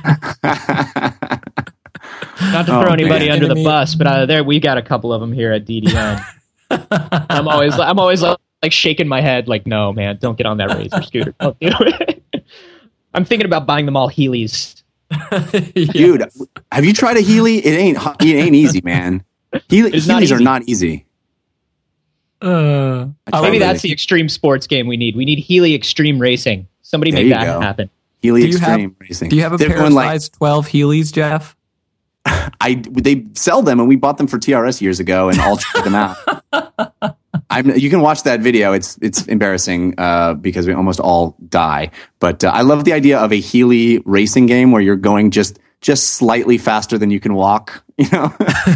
Not to Oh, throw anybody man. under the Enemy. bus, but uh, there we got a couple of them here at D D N. I'm always I'm always like, like shaking my head, like, no, man, don't get on that Razor scooter. Don't do it. I'm thinking about buying them all Heelys. Dude, have you tried a Healy? It ain't it ain't easy, man. Healy, It's not Heelys are easy. not easy. Uh, I Maybe tried that's the extreme sports game we need. We need Healy Extreme Racing. Somebody There make you that go. happen. Healy Do you have- Extreme Racing. Do you have a They're pair going of like size twelve Heelys, Jeff? I they sell them, and we bought them for T R S years ago, and all tried them out. I'm, you can watch that video. It's it's embarrassing uh, because we almost all die. But uh, I love the idea of a Healy racing game where you're going just just slightly faster than you can walk. You know,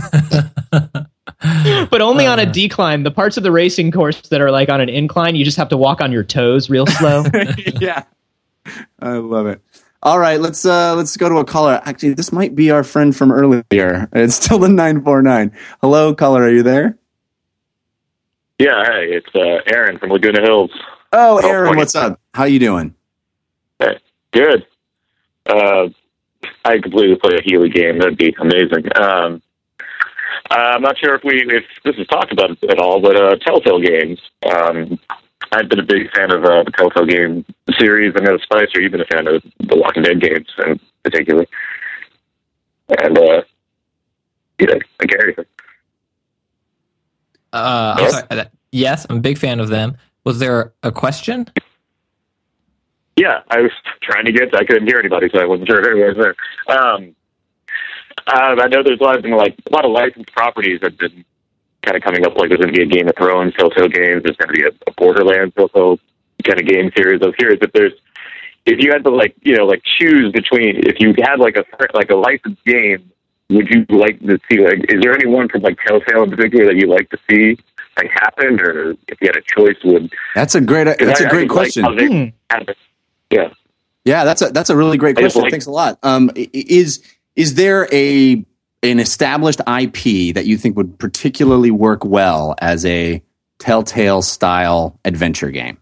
But only on a Uh. decline. The parts of the racing course that are like on an incline, you just have to walk on your toes real slow. yeah, I love it. All right, let's uh, let's go to a caller. Actually, this might be our friend from earlier. It's still the nine four nine. Hello, caller. Are you there? Yeah, hey, it's uh, Aaron from Laguna Hills. Oh, Oh, Aaron, morning. what's up? How you doing? Good. Uh, I completely play a Healy game. That'd be amazing. Um, I'm not sure if we if this is talked about at all, but uh, Telltale games. Um, I've been a big fan of uh, the Telltale game series. I know Spicer, you've been a fan of the Walking Dead games in particular. And uh, yeah, I carry it. Uh, I'm Yes. sorry, uh, yes, I'm a big fan of them. Was there a question? Yeah, I was trying to get. I couldn't hear anybody, so I wasn't sure if anyone was there. Um, uh, I know there's a lot of like a lot of licensed properties that have been kind of coming up. Like there's going to be a Game of Thrones Telltale games. There's going to be a, a Borderlands Telltale kind of game series. I was curious if there's if you had to like you know like choose between if you had like a like a licensed game, would you like to see like is there anyone from like Telltale in particular that you like to see like happen, or if you had a choice, would That's a great. That's I- a I great just like question. how they Hmm. happen. Yeah. Yeah, that's a that's a really great I just question. like- Thanks a lot. Um, i- is is there a an established I P that you think would particularly work well as a Telltale style adventure game?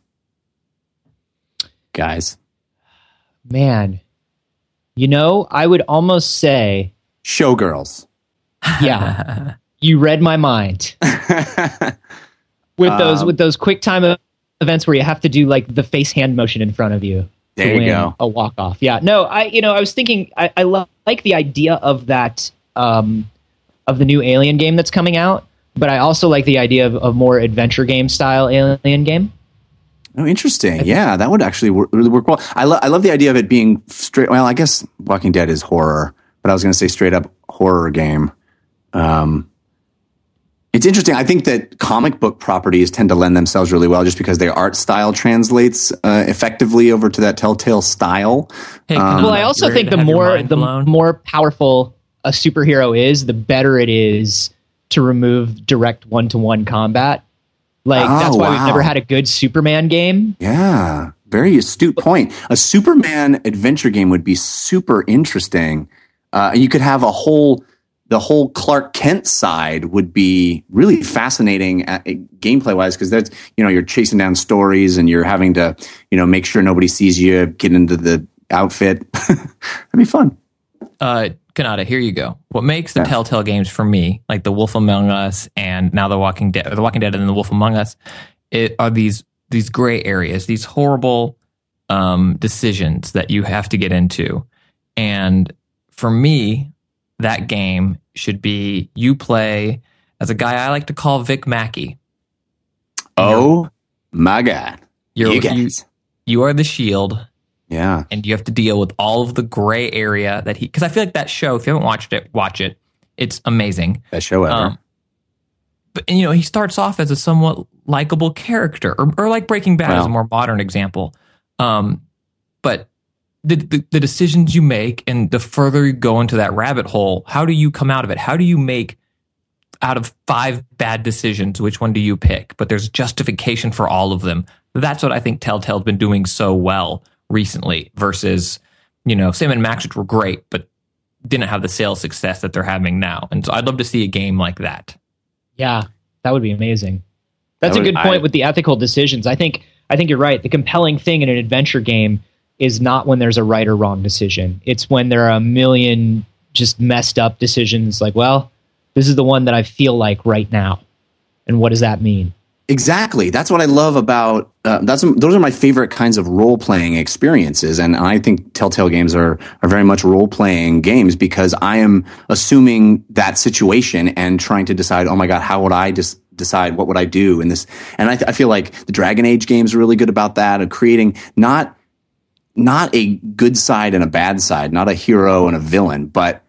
Guys, Man, you know, I would almost say, Showgirls. yeah, you read my mind with those Um, with those quick time events where you have to do like the face hand motion in front of you. to There you win go. a walk off. Yeah, no, I you know I was thinking I, I lo- like the idea of that um, of the new Alien game that's coming out, but I also like the idea of a more adventure game style Alien game. Oh, interesting. Yeah, that would actually work, really work well. I, lo- I love the idea of it being straight. Well, I guess Walking Dead is horror, but I was going to say straight up horror game. Um, it's interesting. I think that comic book properties tend to lend themselves really well just because their art style translates uh, effectively over to that Telltale style. Hey, Um, Well, I also think the more the more powerful a superhero is, the better it is to remove direct one-to-one combat. Like Oh, that's why wow. we've never had a good Superman game. Yeah, very astute point. A Superman adventure game would be super interesting. Uh, you could have a whole, the whole Clark Kent side would be really fascinating at, at gameplay wise because that's, you know, you're chasing down stories and you're having to, you know, make sure nobody sees you, get into the outfit. That'd be fun. Uh, Kanata, here you go. What makes the Yeah. Telltale games for me, like The Wolf Among Us and now The Walking Dead, or The Walking Dead and then The Wolf Among Us, it are these these gray areas, these horrible um, decisions that you have to get into. And for me, that game should be you play as a guy I like to call Vic Mackey. Oh my God. You're, You you, guys. you are the shield. Yeah. And you have to deal with all of the gray area that he, because I feel like that show, if you haven't watched it, watch it. It's amazing. Best show ever. Um, but, and, you know, he starts off as a somewhat likable character, or, or like Breaking Bad Well. is a more modern example. Um, but the, the the decisions you make, and the further you go into that rabbit hole, how do you come out of it? How do you make out of five bad decisions, which one do you pick? But there's justification for all of them. That's what I think Telltale's been doing so well recently versus, you know, Sam and Max, which were great, but didn't have the sales success that they're having now. And so I'd love to see a game like that. Yeah, that would be amazing. That's That a would- good point I- with the ethical decisions. I think I think you're right. The compelling thing in an adventure game is not when there's a right or wrong decision. It's when there are a million just messed up decisions like, well, this is the one that I feel like right now. And what does that mean? Exactly. That's what I love about. Uh, that's those are my favorite kinds of role playing experiences, and I think Telltale games are are very much role playing games because I am assuming that situation and trying to decide. Oh my God, how would I just decide what would I do in this? And I, I feel like the Dragon Age games are really good about that, of creating not not a good side and a bad side, not a hero and a villain, but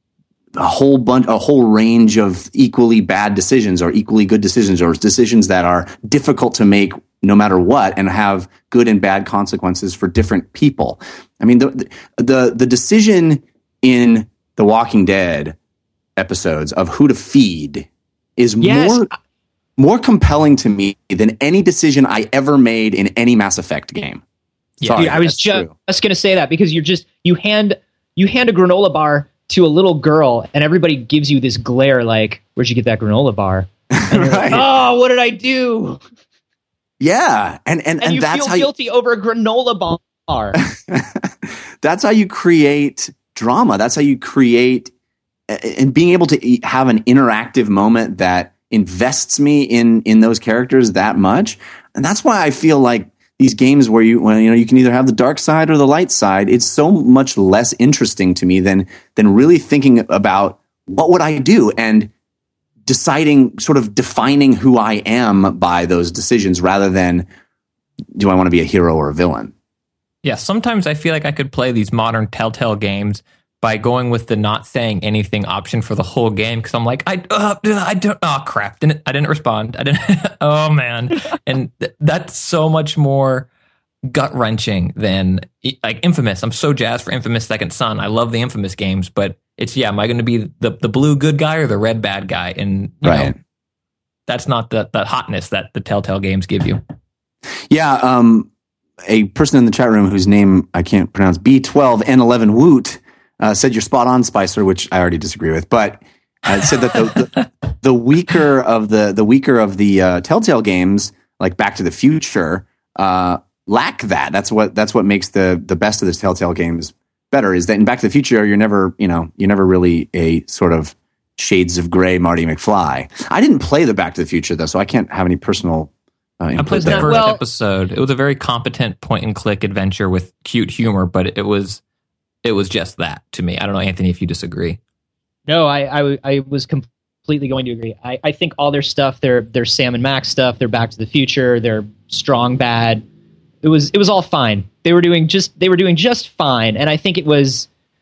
a whole bunch, a whole range of equally bad decisions or equally good decisions or decisions that are difficult to make no matter what and have good and bad consequences for different people. I mean, the, the, the decision in The Walking Dead episodes of who to feed is Yes. more, more compelling to me than any decision I ever made in any Mass Effect game. Sorry, Dude, I was that's just, true. just going to say that because you're just you hand you hand a granola bar to a little girl and everybody gives you this glare like, where'd you get that granola bar? And you're like, Right. oh, what did I do? Yeah, and and, And, and you that's feel how you, guilty over a granola bar. that's how you create drama. That's how you create and being able to e- have an interactive moment that invests me in in those characters that much. And that's why I feel like these games where you when you know you can either have the dark side or the light side, it's so much less interesting to me than than really thinking about what would I do and deciding, sort of defining who I am by those decisions rather than do I want to be a hero or a villain? Yeah, sometimes I feel like I could play these modern Telltale games by going with the not saying anything option for the whole game because I'm like, I, uh, I don't, oh crap, didn't I didn't respond, I didn't, oh man, and th- that's so much more gut wrenching than like Infamous. I'm so jazzed for Infamous Second Son. I love the Infamous games, but it's yeah, am I going to be the the blue good guy or the red bad guy? And you Right. know, that's not the that hotness that the Telltale games give you. Yeah, um, a person in the chat room whose name I can't pronounce, B twelve N eleven Woot, uh, said you're spot on, Spicer, which I already disagree with, but uh, said that the, the, the weaker of the the weaker of the uh, Telltale games, like Back to the Future, uh, lack that. That's what that's what makes the the best of the Telltale games better. Is that in Back to the Future, you're never you know you're never really a sort of shades of gray Marty McFly. I didn't play the Back to the Future though, so I can't have any personal. Uh, I input played the there. first Well- episode. It was a very competent point and click adventure with cute humor, but it was it was just that to me. I don't know, Anthony, if you disagree. No, I, I, I was completely going to agree. I, I think all their stuff, their their Sam and Max stuff, their Back to the Future, their Strong Bad, it was it was all fine. They were doing just they were doing just fine, and I think it was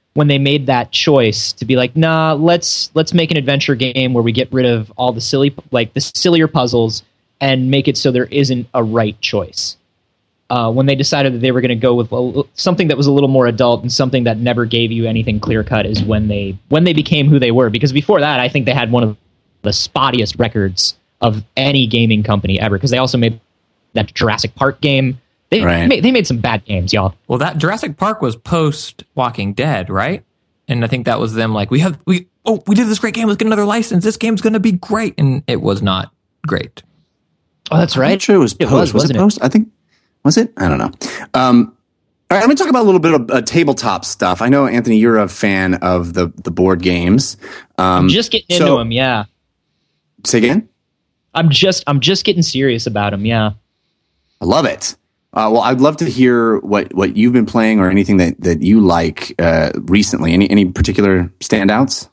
when they made that choice to be like, nah, let's let's make an adventure game where we get rid of all the silly, like the sillier puzzles, and make it so there isn't a right choice. Uh, when they decided that they were going to go with a, something that was a little more adult and something that never gave you anything clear cut, is when they when they became who they were. Because before that, I think they had one of the spottiest records of any gaming company ever. Because they also made that Jurassic Park game. They right. made, they made some bad games, y'all. Well, that Jurassic Park was post Walking Dead, right? And I think that was them like, we have we oh we did this great game. Let's get another license. This game's going to be great, and it was not great. Oh, that's right. I'm not sure it was post. It was, was it post? It? I think. Was it? I don't know. Um, all right, let me talk about a little bit of uh, tabletop stuff. I know, Anthony, you're a fan of the the board games. Um, I'm just getting so, into them. Yeah. Say again. I'm just I'm just getting serious about them. Yeah. I love it. Uh, well, I'd love to hear what, what you've been playing or anything that, that you like uh, recently. Any any particular standouts?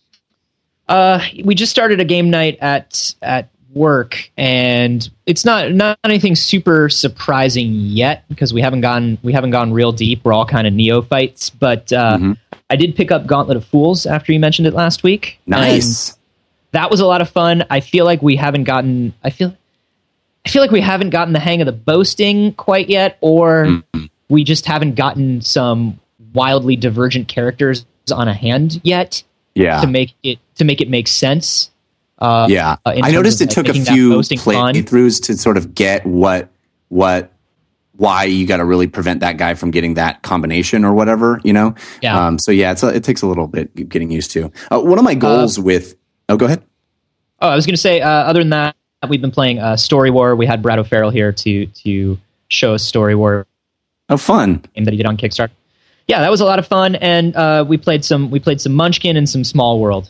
Uh, we just started a game night at at work, and it's not not anything super surprising yet because we haven't gone we haven't gone real deep. We're all kind of neophytes, but uh, mm-hmm. I did pick up Gauntlet of Fools after you mentioned it last week. Nice. That was a lot of fun. I feel like we haven't gotten. I feel. I feel like we haven't gotten the hang of the boasting quite yet, or mm-hmm. we just haven't gotten some wildly divergent characters on a hand yet. Yeah. To make it to make it make sense. Uh, yeah, uh, I noticed of, it took like, a few playthroughs to sort of get what what why you got to really prevent that guy from getting that combination or whatever, you know. Yeah. Um, so yeah, it's a, it takes a little bit getting used to. Uh, one of my goals uh, with oh, go ahead. Oh, I was going to say. Uh, other than that, we've been playing uh, Story War. We had Brad O'Farrell here to to show us Story War. Oh, fun! Game that he did on Kickstarter. Yeah, that was a lot of fun, and uh, we played some we played some Munchkin and some Small World.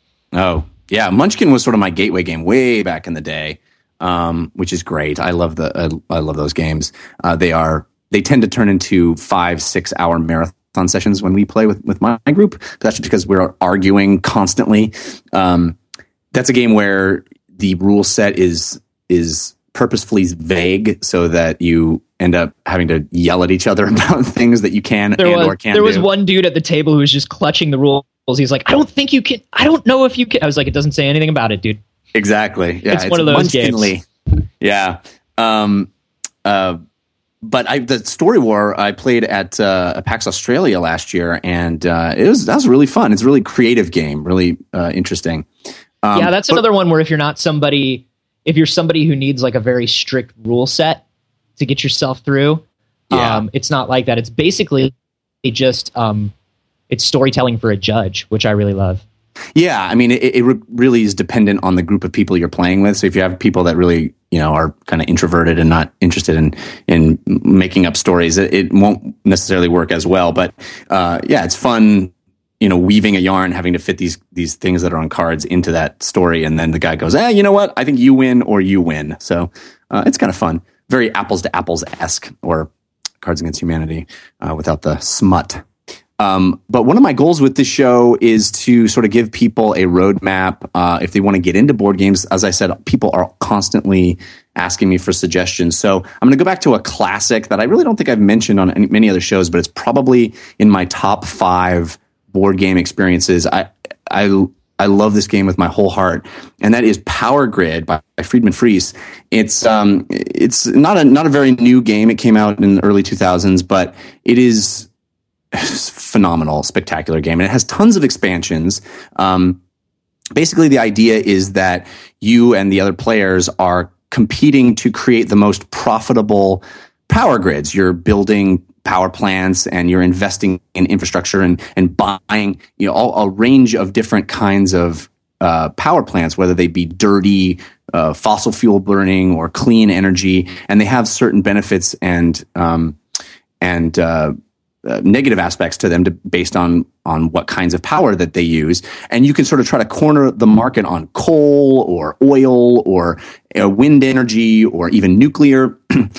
Oh. Yeah, Munchkin was sort of my gateway game way back in the day, um, which is great. I love the uh, I love those games. Uh, they are they tend to turn into five six hour marathon sessions when we play with with my group. That's just because we're arguing constantly. Um, that's a game where the rule set is is purposefully vague so that you end up having to yell at each other about things that you can there and was, or can't. There was do. one dude at the table who was just clutching the rules. He's like, I don't think you can. I don't know if you can. I was like, it doesn't say anything about it, dude. Exactly. Yeah, it's, it's one of those games. Yeah. Um, uh, but I, the Story War I played at uh, PAX Australia last year, and uh, it was that was really fun. It's a really creative game, really uh, interesting. Um, yeah, that's but, another one where if you're not somebody, if you're somebody who needs like a very strict rule set to get yourself through, yeah. um, it's not like that. It's basically just. Um, It's storytelling for a judge, which I really love. Yeah, I mean, it, it really is dependent on the group of people you're playing with. So if you have people that really, you know, are kind of introverted and not interested in in making up stories, it, it won't necessarily work as well. But uh, yeah, it's fun, you know, weaving a yarn, having to fit these these things that are on cards into that story, and then the guy goes, "Eh, you know what? I think you win or you win." So uh, it's kind of fun, very apples to apples esque, or Cards Against Humanity uh, without the smut. Um, but one of my goals with this show is to sort of give people a roadmap uh, if they want to get into board games. As I said, people are constantly asking me for suggestions. So I'm going to go back to a classic that I really don't think I've mentioned on any, many other shows, but it's probably in my top five board game experiences. I I I love this game with my whole heart, and that is Power Grid by, by Friedman Freese. It's um it's not a not a very new game. It came out in the early two thousands, but it is. Phenomenal, spectacular game, and it has tons of expansions. Um, basically, the idea is that you and the other players are competing to create the most profitable power grids. You're building power plants, and you're investing in infrastructure and and buying, you know, all, a range of different kinds of uh, power plants, whether they be dirty, uh, fossil fuel burning, or clean energy, and they have certain benefits and um, and uh, Uh, negative aspects to them to, based on on what kinds of power that they use. And you can sort of try to corner the market on coal or oil or uh, wind energy or even nuclear.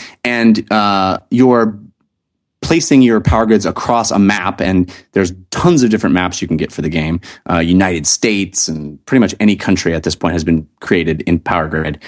And uh, you're placing your power grids across a map, and there's tons of different maps you can get for the game. Uh, United States and pretty much any country at this point has been created in Power Grid.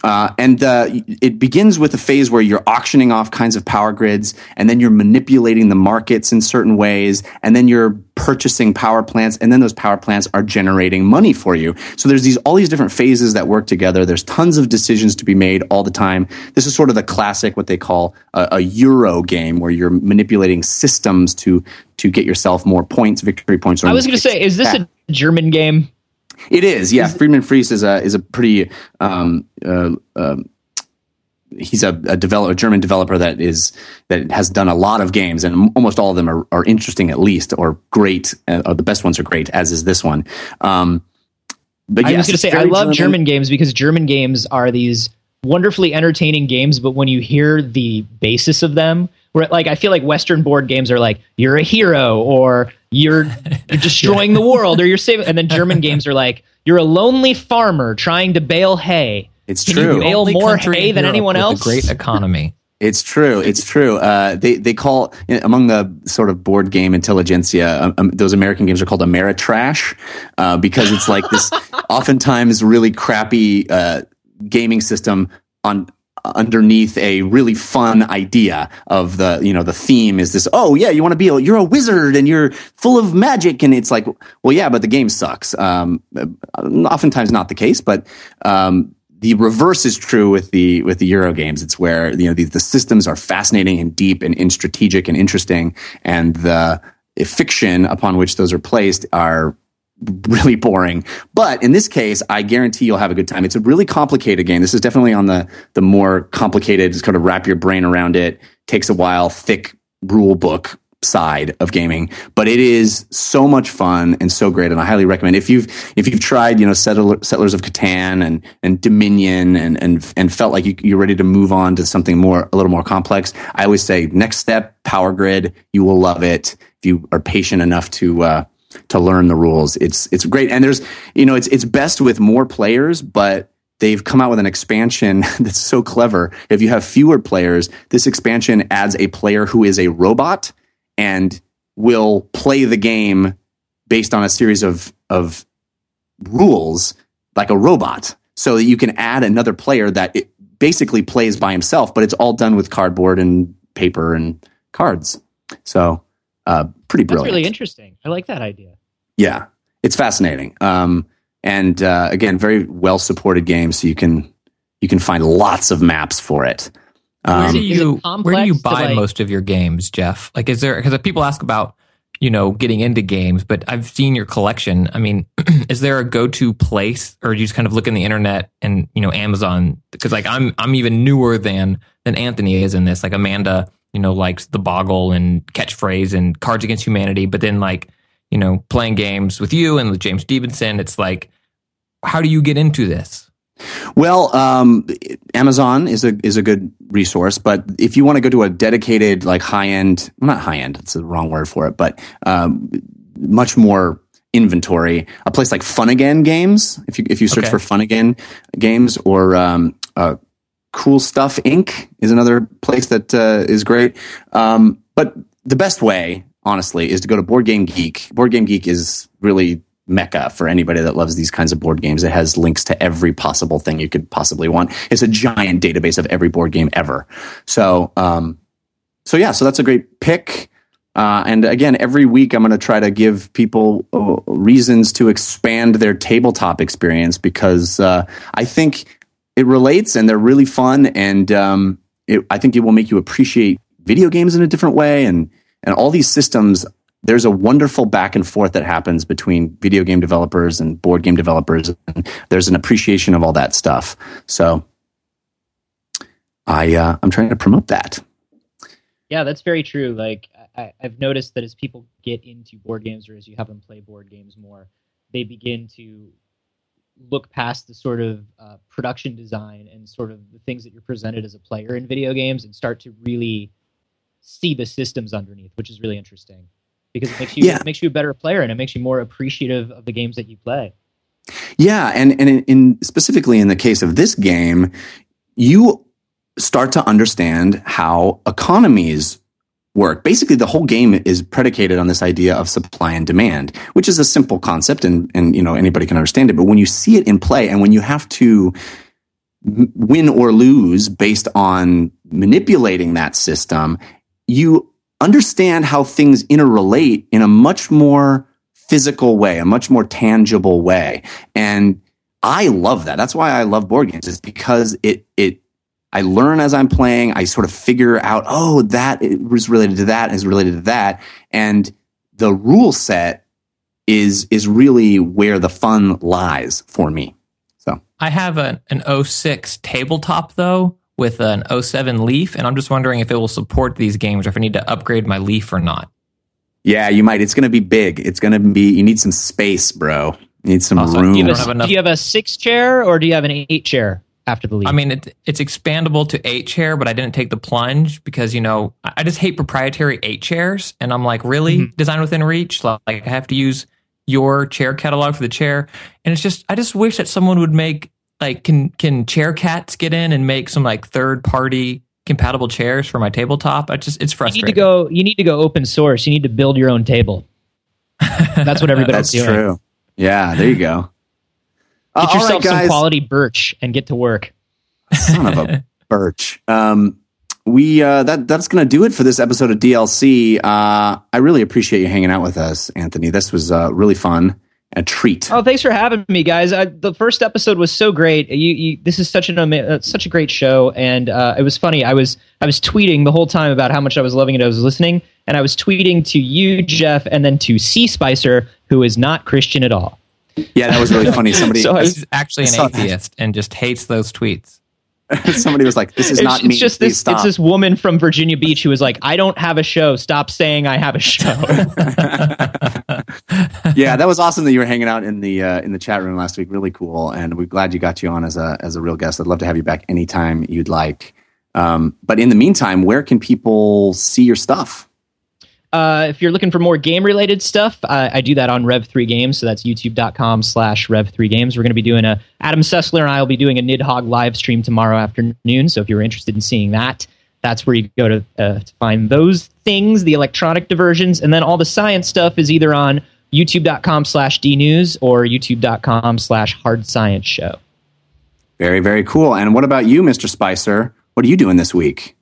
Uh, and uh, it begins with a phase where you're auctioning off kinds of power grids, and then you're manipulating the markets in certain ways, and then you're purchasing power plants, and then those power plants are generating money for you. So there's these all these different phases that work together. There's tons of decisions to be made all the time. This is sort of the classic, what they call a, a Euro game, where you're manipulating systems to to get yourself more points, victory points. I was going to say, is this a German game? It is, yeah. Friedman Fries is a is a pretty um, uh, um, he's a, a developer, a German developer that is that has done a lot of games, and almost all of them are, are interesting at least, or great. Uh, or the best ones are great, as is this one. Um, but yes, I was going to say, I love German. German games because German games are these wonderfully entertaining games, but when you hear the basis of them, where like I feel like Western board games are like you're a hero or you're you're destroying yeah. the world or you're saving, and then German games are like you're a lonely farmer trying to bale hay. It's Can true. You bale more hay than anyone else. A great economy. It's true. It's true. Uh, they they call among the sort of board game intelligentsia, um, those American games are called Ameritrash uh, because it's like this oftentimes really crappy uh, gaming system on underneath a really fun idea of the, you know, the theme is this, oh yeah, you want to be, a, you're a wizard and you're full of magic. And it's like, well, yeah, but the game sucks. Um, oftentimes not the case, but, um, the reverse is true with the, with the Euro games. It's where, you know, the, the systems are fascinating and deep and, and strategic and interesting. And the fiction upon which those are placed are really boring. But in this case, I guarantee you'll have a good time. It's a really complicated game. This is definitely on the the more complicated, just kind of wrap your brain around it, takes a while, thick rule book side of gaming. But it is so much fun and so great, and I highly recommend. If you've if you've tried, you know, Settler, Settlers of Catan and and Dominion and and and felt like you, you're ready to move on to something more a little more complex, I always say next step, Power Grid. You will love it if you are patient enough to uh, to learn the rules. It's it's great, and there's you know it's it's best with more players, but they've come out with an expansion that's so clever. If you have fewer players, this expansion adds a player who is a robot and will play the game based on a series of of rules like a robot, so that you can add another player that it basically plays by himself, but it's all done with cardboard and paper and cards. So uh, pretty brilliant. That's really interesting. I like that idea. Yeah, it's fascinating. Um, and uh, again, very well supported game, so you can you can find lots of maps for it. Um, where do you where do you buy like, most of your games, Jeff? Like, is there, because people ask about, you know, getting into games, but I've seen your collection. I mean, is there a go-to place, or do you just kind of look in the internet and, you know, Amazon? Because like I'm I'm even newer than than Anthony is in this. Like Amanda, you know, likes The Boggle and Catchphrase and Cards Against Humanity, but then like, you know, playing games with you and with James Stevenson, it's like, how do you get into this? Well, um, Amazon is a is a good resource, but if you want to go to a dedicated, like high end, well, not high end, it's the wrong word for it, but um, much more inventory, a place like Fun Again Games. If you if you search okay. for Fun Again Games, or um, uh, Cool Stuff Incorporated is another place that uh, is great. Um, but the best way, honestly, is to go to Board Game Geek. Board Game Geek is really mecca for anybody that loves these kinds of board games. It has links to every possible thing you could possibly want. It's a giant database of every board game ever. So, um, so yeah, so that's a great pick. Uh, and again, every week I'm going to try to give people uh, reasons to expand their tabletop experience, because uh, I think it relates and they're really fun. And um, it, I think it will make you appreciate video games in a different way. And, and all these systems, there's a wonderful back and forth that happens between video game developers and board game developers. And there's an appreciation of all that stuff. So I, uh, I'm trying to promote that. Yeah, that's very true. Like I, I've noticed that as people get into board games, or as you have them play board games more, they begin to look past the sort of uh, production design and sort of the things that you're presented as a player in video games, and start to really see the systems underneath, which is really interesting. Because it makes you yeah. it makes you a better player, and it makes you more appreciative of the games that you play. Yeah, and and in, in specifically in the case of this game, you start to understand how economies work. Basically, the whole game is predicated on this idea of supply and demand, which is a simple concept, and and you know anybody can understand it. But when you see it in play, and when you have to m- win or lose based on manipulating that system, you understand how things interrelate in a much more physical way, a much more tangible way. And I love that. That's why I love board games. It's because it, it, I learn as I'm playing. I sort of figure out, oh, that is related to that is related to that. And the rule set is, is really where the fun lies for me. So I have an, an oh six tabletop though with an oh seven Leaf. And I'm just wondering if it will support these games or if I need to upgrade my Leaf or not. Yeah, you might. It's going to be big. It's going to be, you need some space, bro. You need some Also, room. you Do you, don't have a, have enough- do you have a six chair or do you have an eight chair after the leaf? I mean, it, it's expandable to eight chair, but I didn't take the plunge because, you know, I just hate proprietary eight chairs. And I'm like, really? Mm-hmm. Design within reach? Like, I have to use your chair catalog for the chair. And it's just, I just wish that someone would make, like, can, can Chair Cats get in and make some, like, third party compatible chairs for my tabletop? I just, it's you frustrating. need to go. You need to go open source. You need to build your own table. That's what everybody's That's doing. true. Yeah, there you go. Uh, Get all yourself right, some guys. quality birch and get to work. Son of a birch. Um, we uh, that that's going to do it for this episode of D L C. Uh, I really appreciate you hanging out with us, Anthony. This was uh, really fun, a treat. Oh, thanks for having me, guys. I, the first episode was so great. You, you, this is such an ama- uh, such a great show, and uh, it was funny. I was I was tweeting the whole time about how much I was loving it. I was listening, and I was tweeting to you, Jeff, and then to C Spicer, who is not Christian at all. Yeah, that was really funny. Somebody So I was- He's actually I an saw that. atheist and just hates those tweets. somebody was like, "This is It's, not it's me." just Please this. stop. It's this woman from Virginia Beach who was like, "I don't have a show. Stop saying I have a show." Yeah, that was awesome that you were hanging out in the uh, in the chat room last week. Really cool, and we're glad you got you on as a as a real guest. I'd love to have you back anytime you'd like. Um, but in the meantime, where can people see your stuff? Uh, if you're looking for more game-related stuff, uh, I do that on Rev three Games, so that's youtube.com slash Rev three Games. We're going to be doing a, Adam Sessler and I will be doing a Nidhogg live stream tomorrow afternoon, so if you're interested in seeing that, that's where you go to, uh, to find those things, the electronic diversions, and then all the science stuff is either on youtube.com slash dnews or youtube.com slash hard science show. Very, very cool. And what about you, Mister Spicer? What are you doing this week?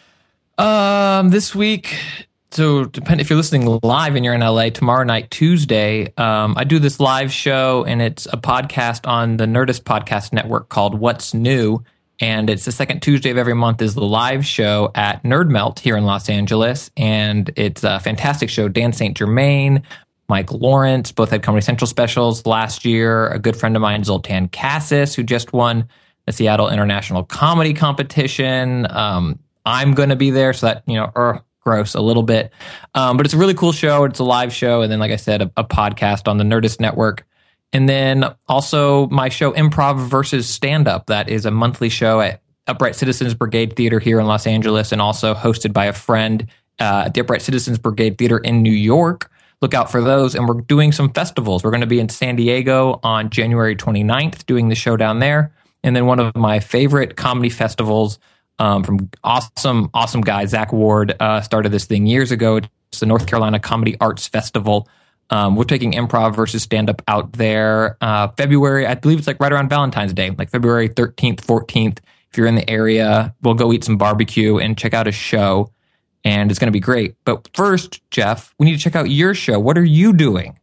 Um, this week, so depend if you're listening live and you're in L A tomorrow night, Tuesday. Um, I do this live show, and it's a podcast on the Nerdist Podcast Network called What's New, and it's the second Tuesday of every month is the live show at Nerd Melt here in Los Angeles, and it's a fantastic show. Dan Saint Germain, Mike Lawrence, both had Comedy Central specials last year. A good friend of mine, Zoltan Cassis, who just won the Seattle International Comedy Competition. Um, I'm going to be there, so that, you know, er, gross a little bit. Um, but it's a really cool show. It's a live show. And then, like I said, a, a podcast on the Nerdist Network. And then also my show, Improv versus Stand-Up. That is a monthly show at Upright Citizens Brigade Theater here in Los Angeles, and also hosted by a friend uh, at the Upright Citizens Brigade Theater in New York. Look out for those. And we're doing some festivals. We're going to be in San Diego on January twenty-ninth, doing the show down there. And then one of my favorite comedy festivals um, from awesome, awesome guy, Zach Ward, uh, started this thing years ago. It's the North Carolina Comedy Arts Festival. Um, we're taking improv versus stand-up out there uh, February. I believe it's like right around Valentine's Day, like February thirteenth, fourteenth. If you're in the area, we'll go eat some barbecue and check out a show. And it's going to be great. But first, Jeff, we need to check out your show. What are you doing?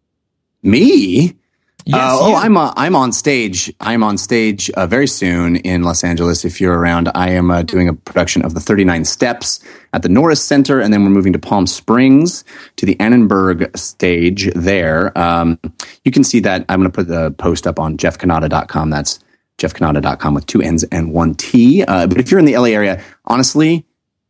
Me? Yes, uh, oh, you. I'm uh, I'm on stage. I'm on stage uh, very soon in Los Angeles. If you're around, I am uh, doing a production of the thirty-nine Steps at the Norris Center, and then we're moving to Palm Springs to the Annenberg stage there. Um, you can see that. I'm going to put the post up on jeff canada dot com. That's jeff canada dot com with two N's and one T. Uh, but if you're in the L A area, honestly,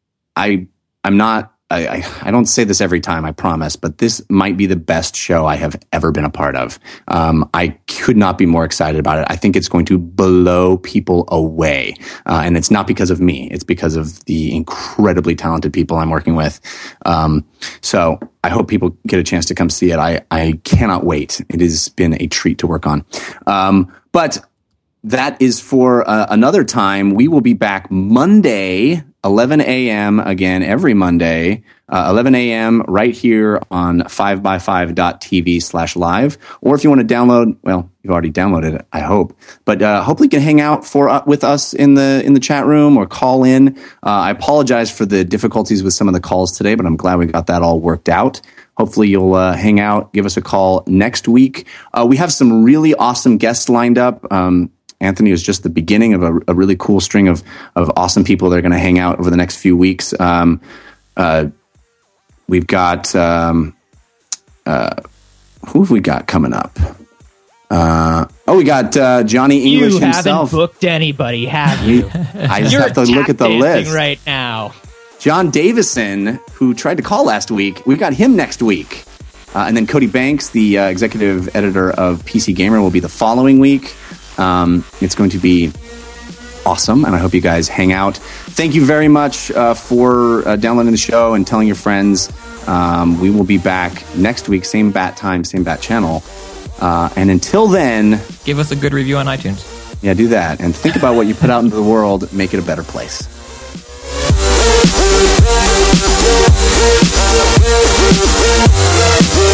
I I'm not. I, I, I don't say this every time, I promise, but this might be the best show I have ever been a part of. Um, I could not be more excited about it. I think it's going to blow people away. Uh, and it's not because of me. It's because of the incredibly talented people I'm working with. Um, so I hope people get a chance to come see it. I, I cannot wait. It has been a treat to work on. Um, but that is for uh, another time. We will be back Monday, eleven a.m. again, every Monday, uh, eleven a.m. right here on five by five dot t v slash live. Or if you want to download, well, you've already downloaded it, I hope. But uh, hopefully you can hang out for uh, with us in the in the chat room or call in. Uh, I apologize for the difficulties with some of the calls today, but I'm glad we got that all worked out. Hopefully you'll uh, hang out, give us a call next week. Uh, we have some really awesome guests lined up. Um, Anthony was just the beginning of a, a really cool string of of awesome people that are going to hang out over the next few weeks. Um, uh, we've got um, uh, who have we got coming up? Uh, oh, we got uh, Johnny English you himself. You haven't booked anybody, have you? I just You're have to look at the list right now. John Davison, who tried to call last week, we've got him next week. Uh, and then Cody Banks, the uh, executive editor of P C Gamer, will be the following week. Um, it's going to be awesome, and I hope you guys hang out. Thank you very much uh, for uh, downloading the show and telling your friends. Um, we will be back next week, same bat time, same bat channel. Uh, and until then... Give us a good review on iTunes. Yeah, do that. And think about what you put out into the world. Make it a better place. We'll be right back.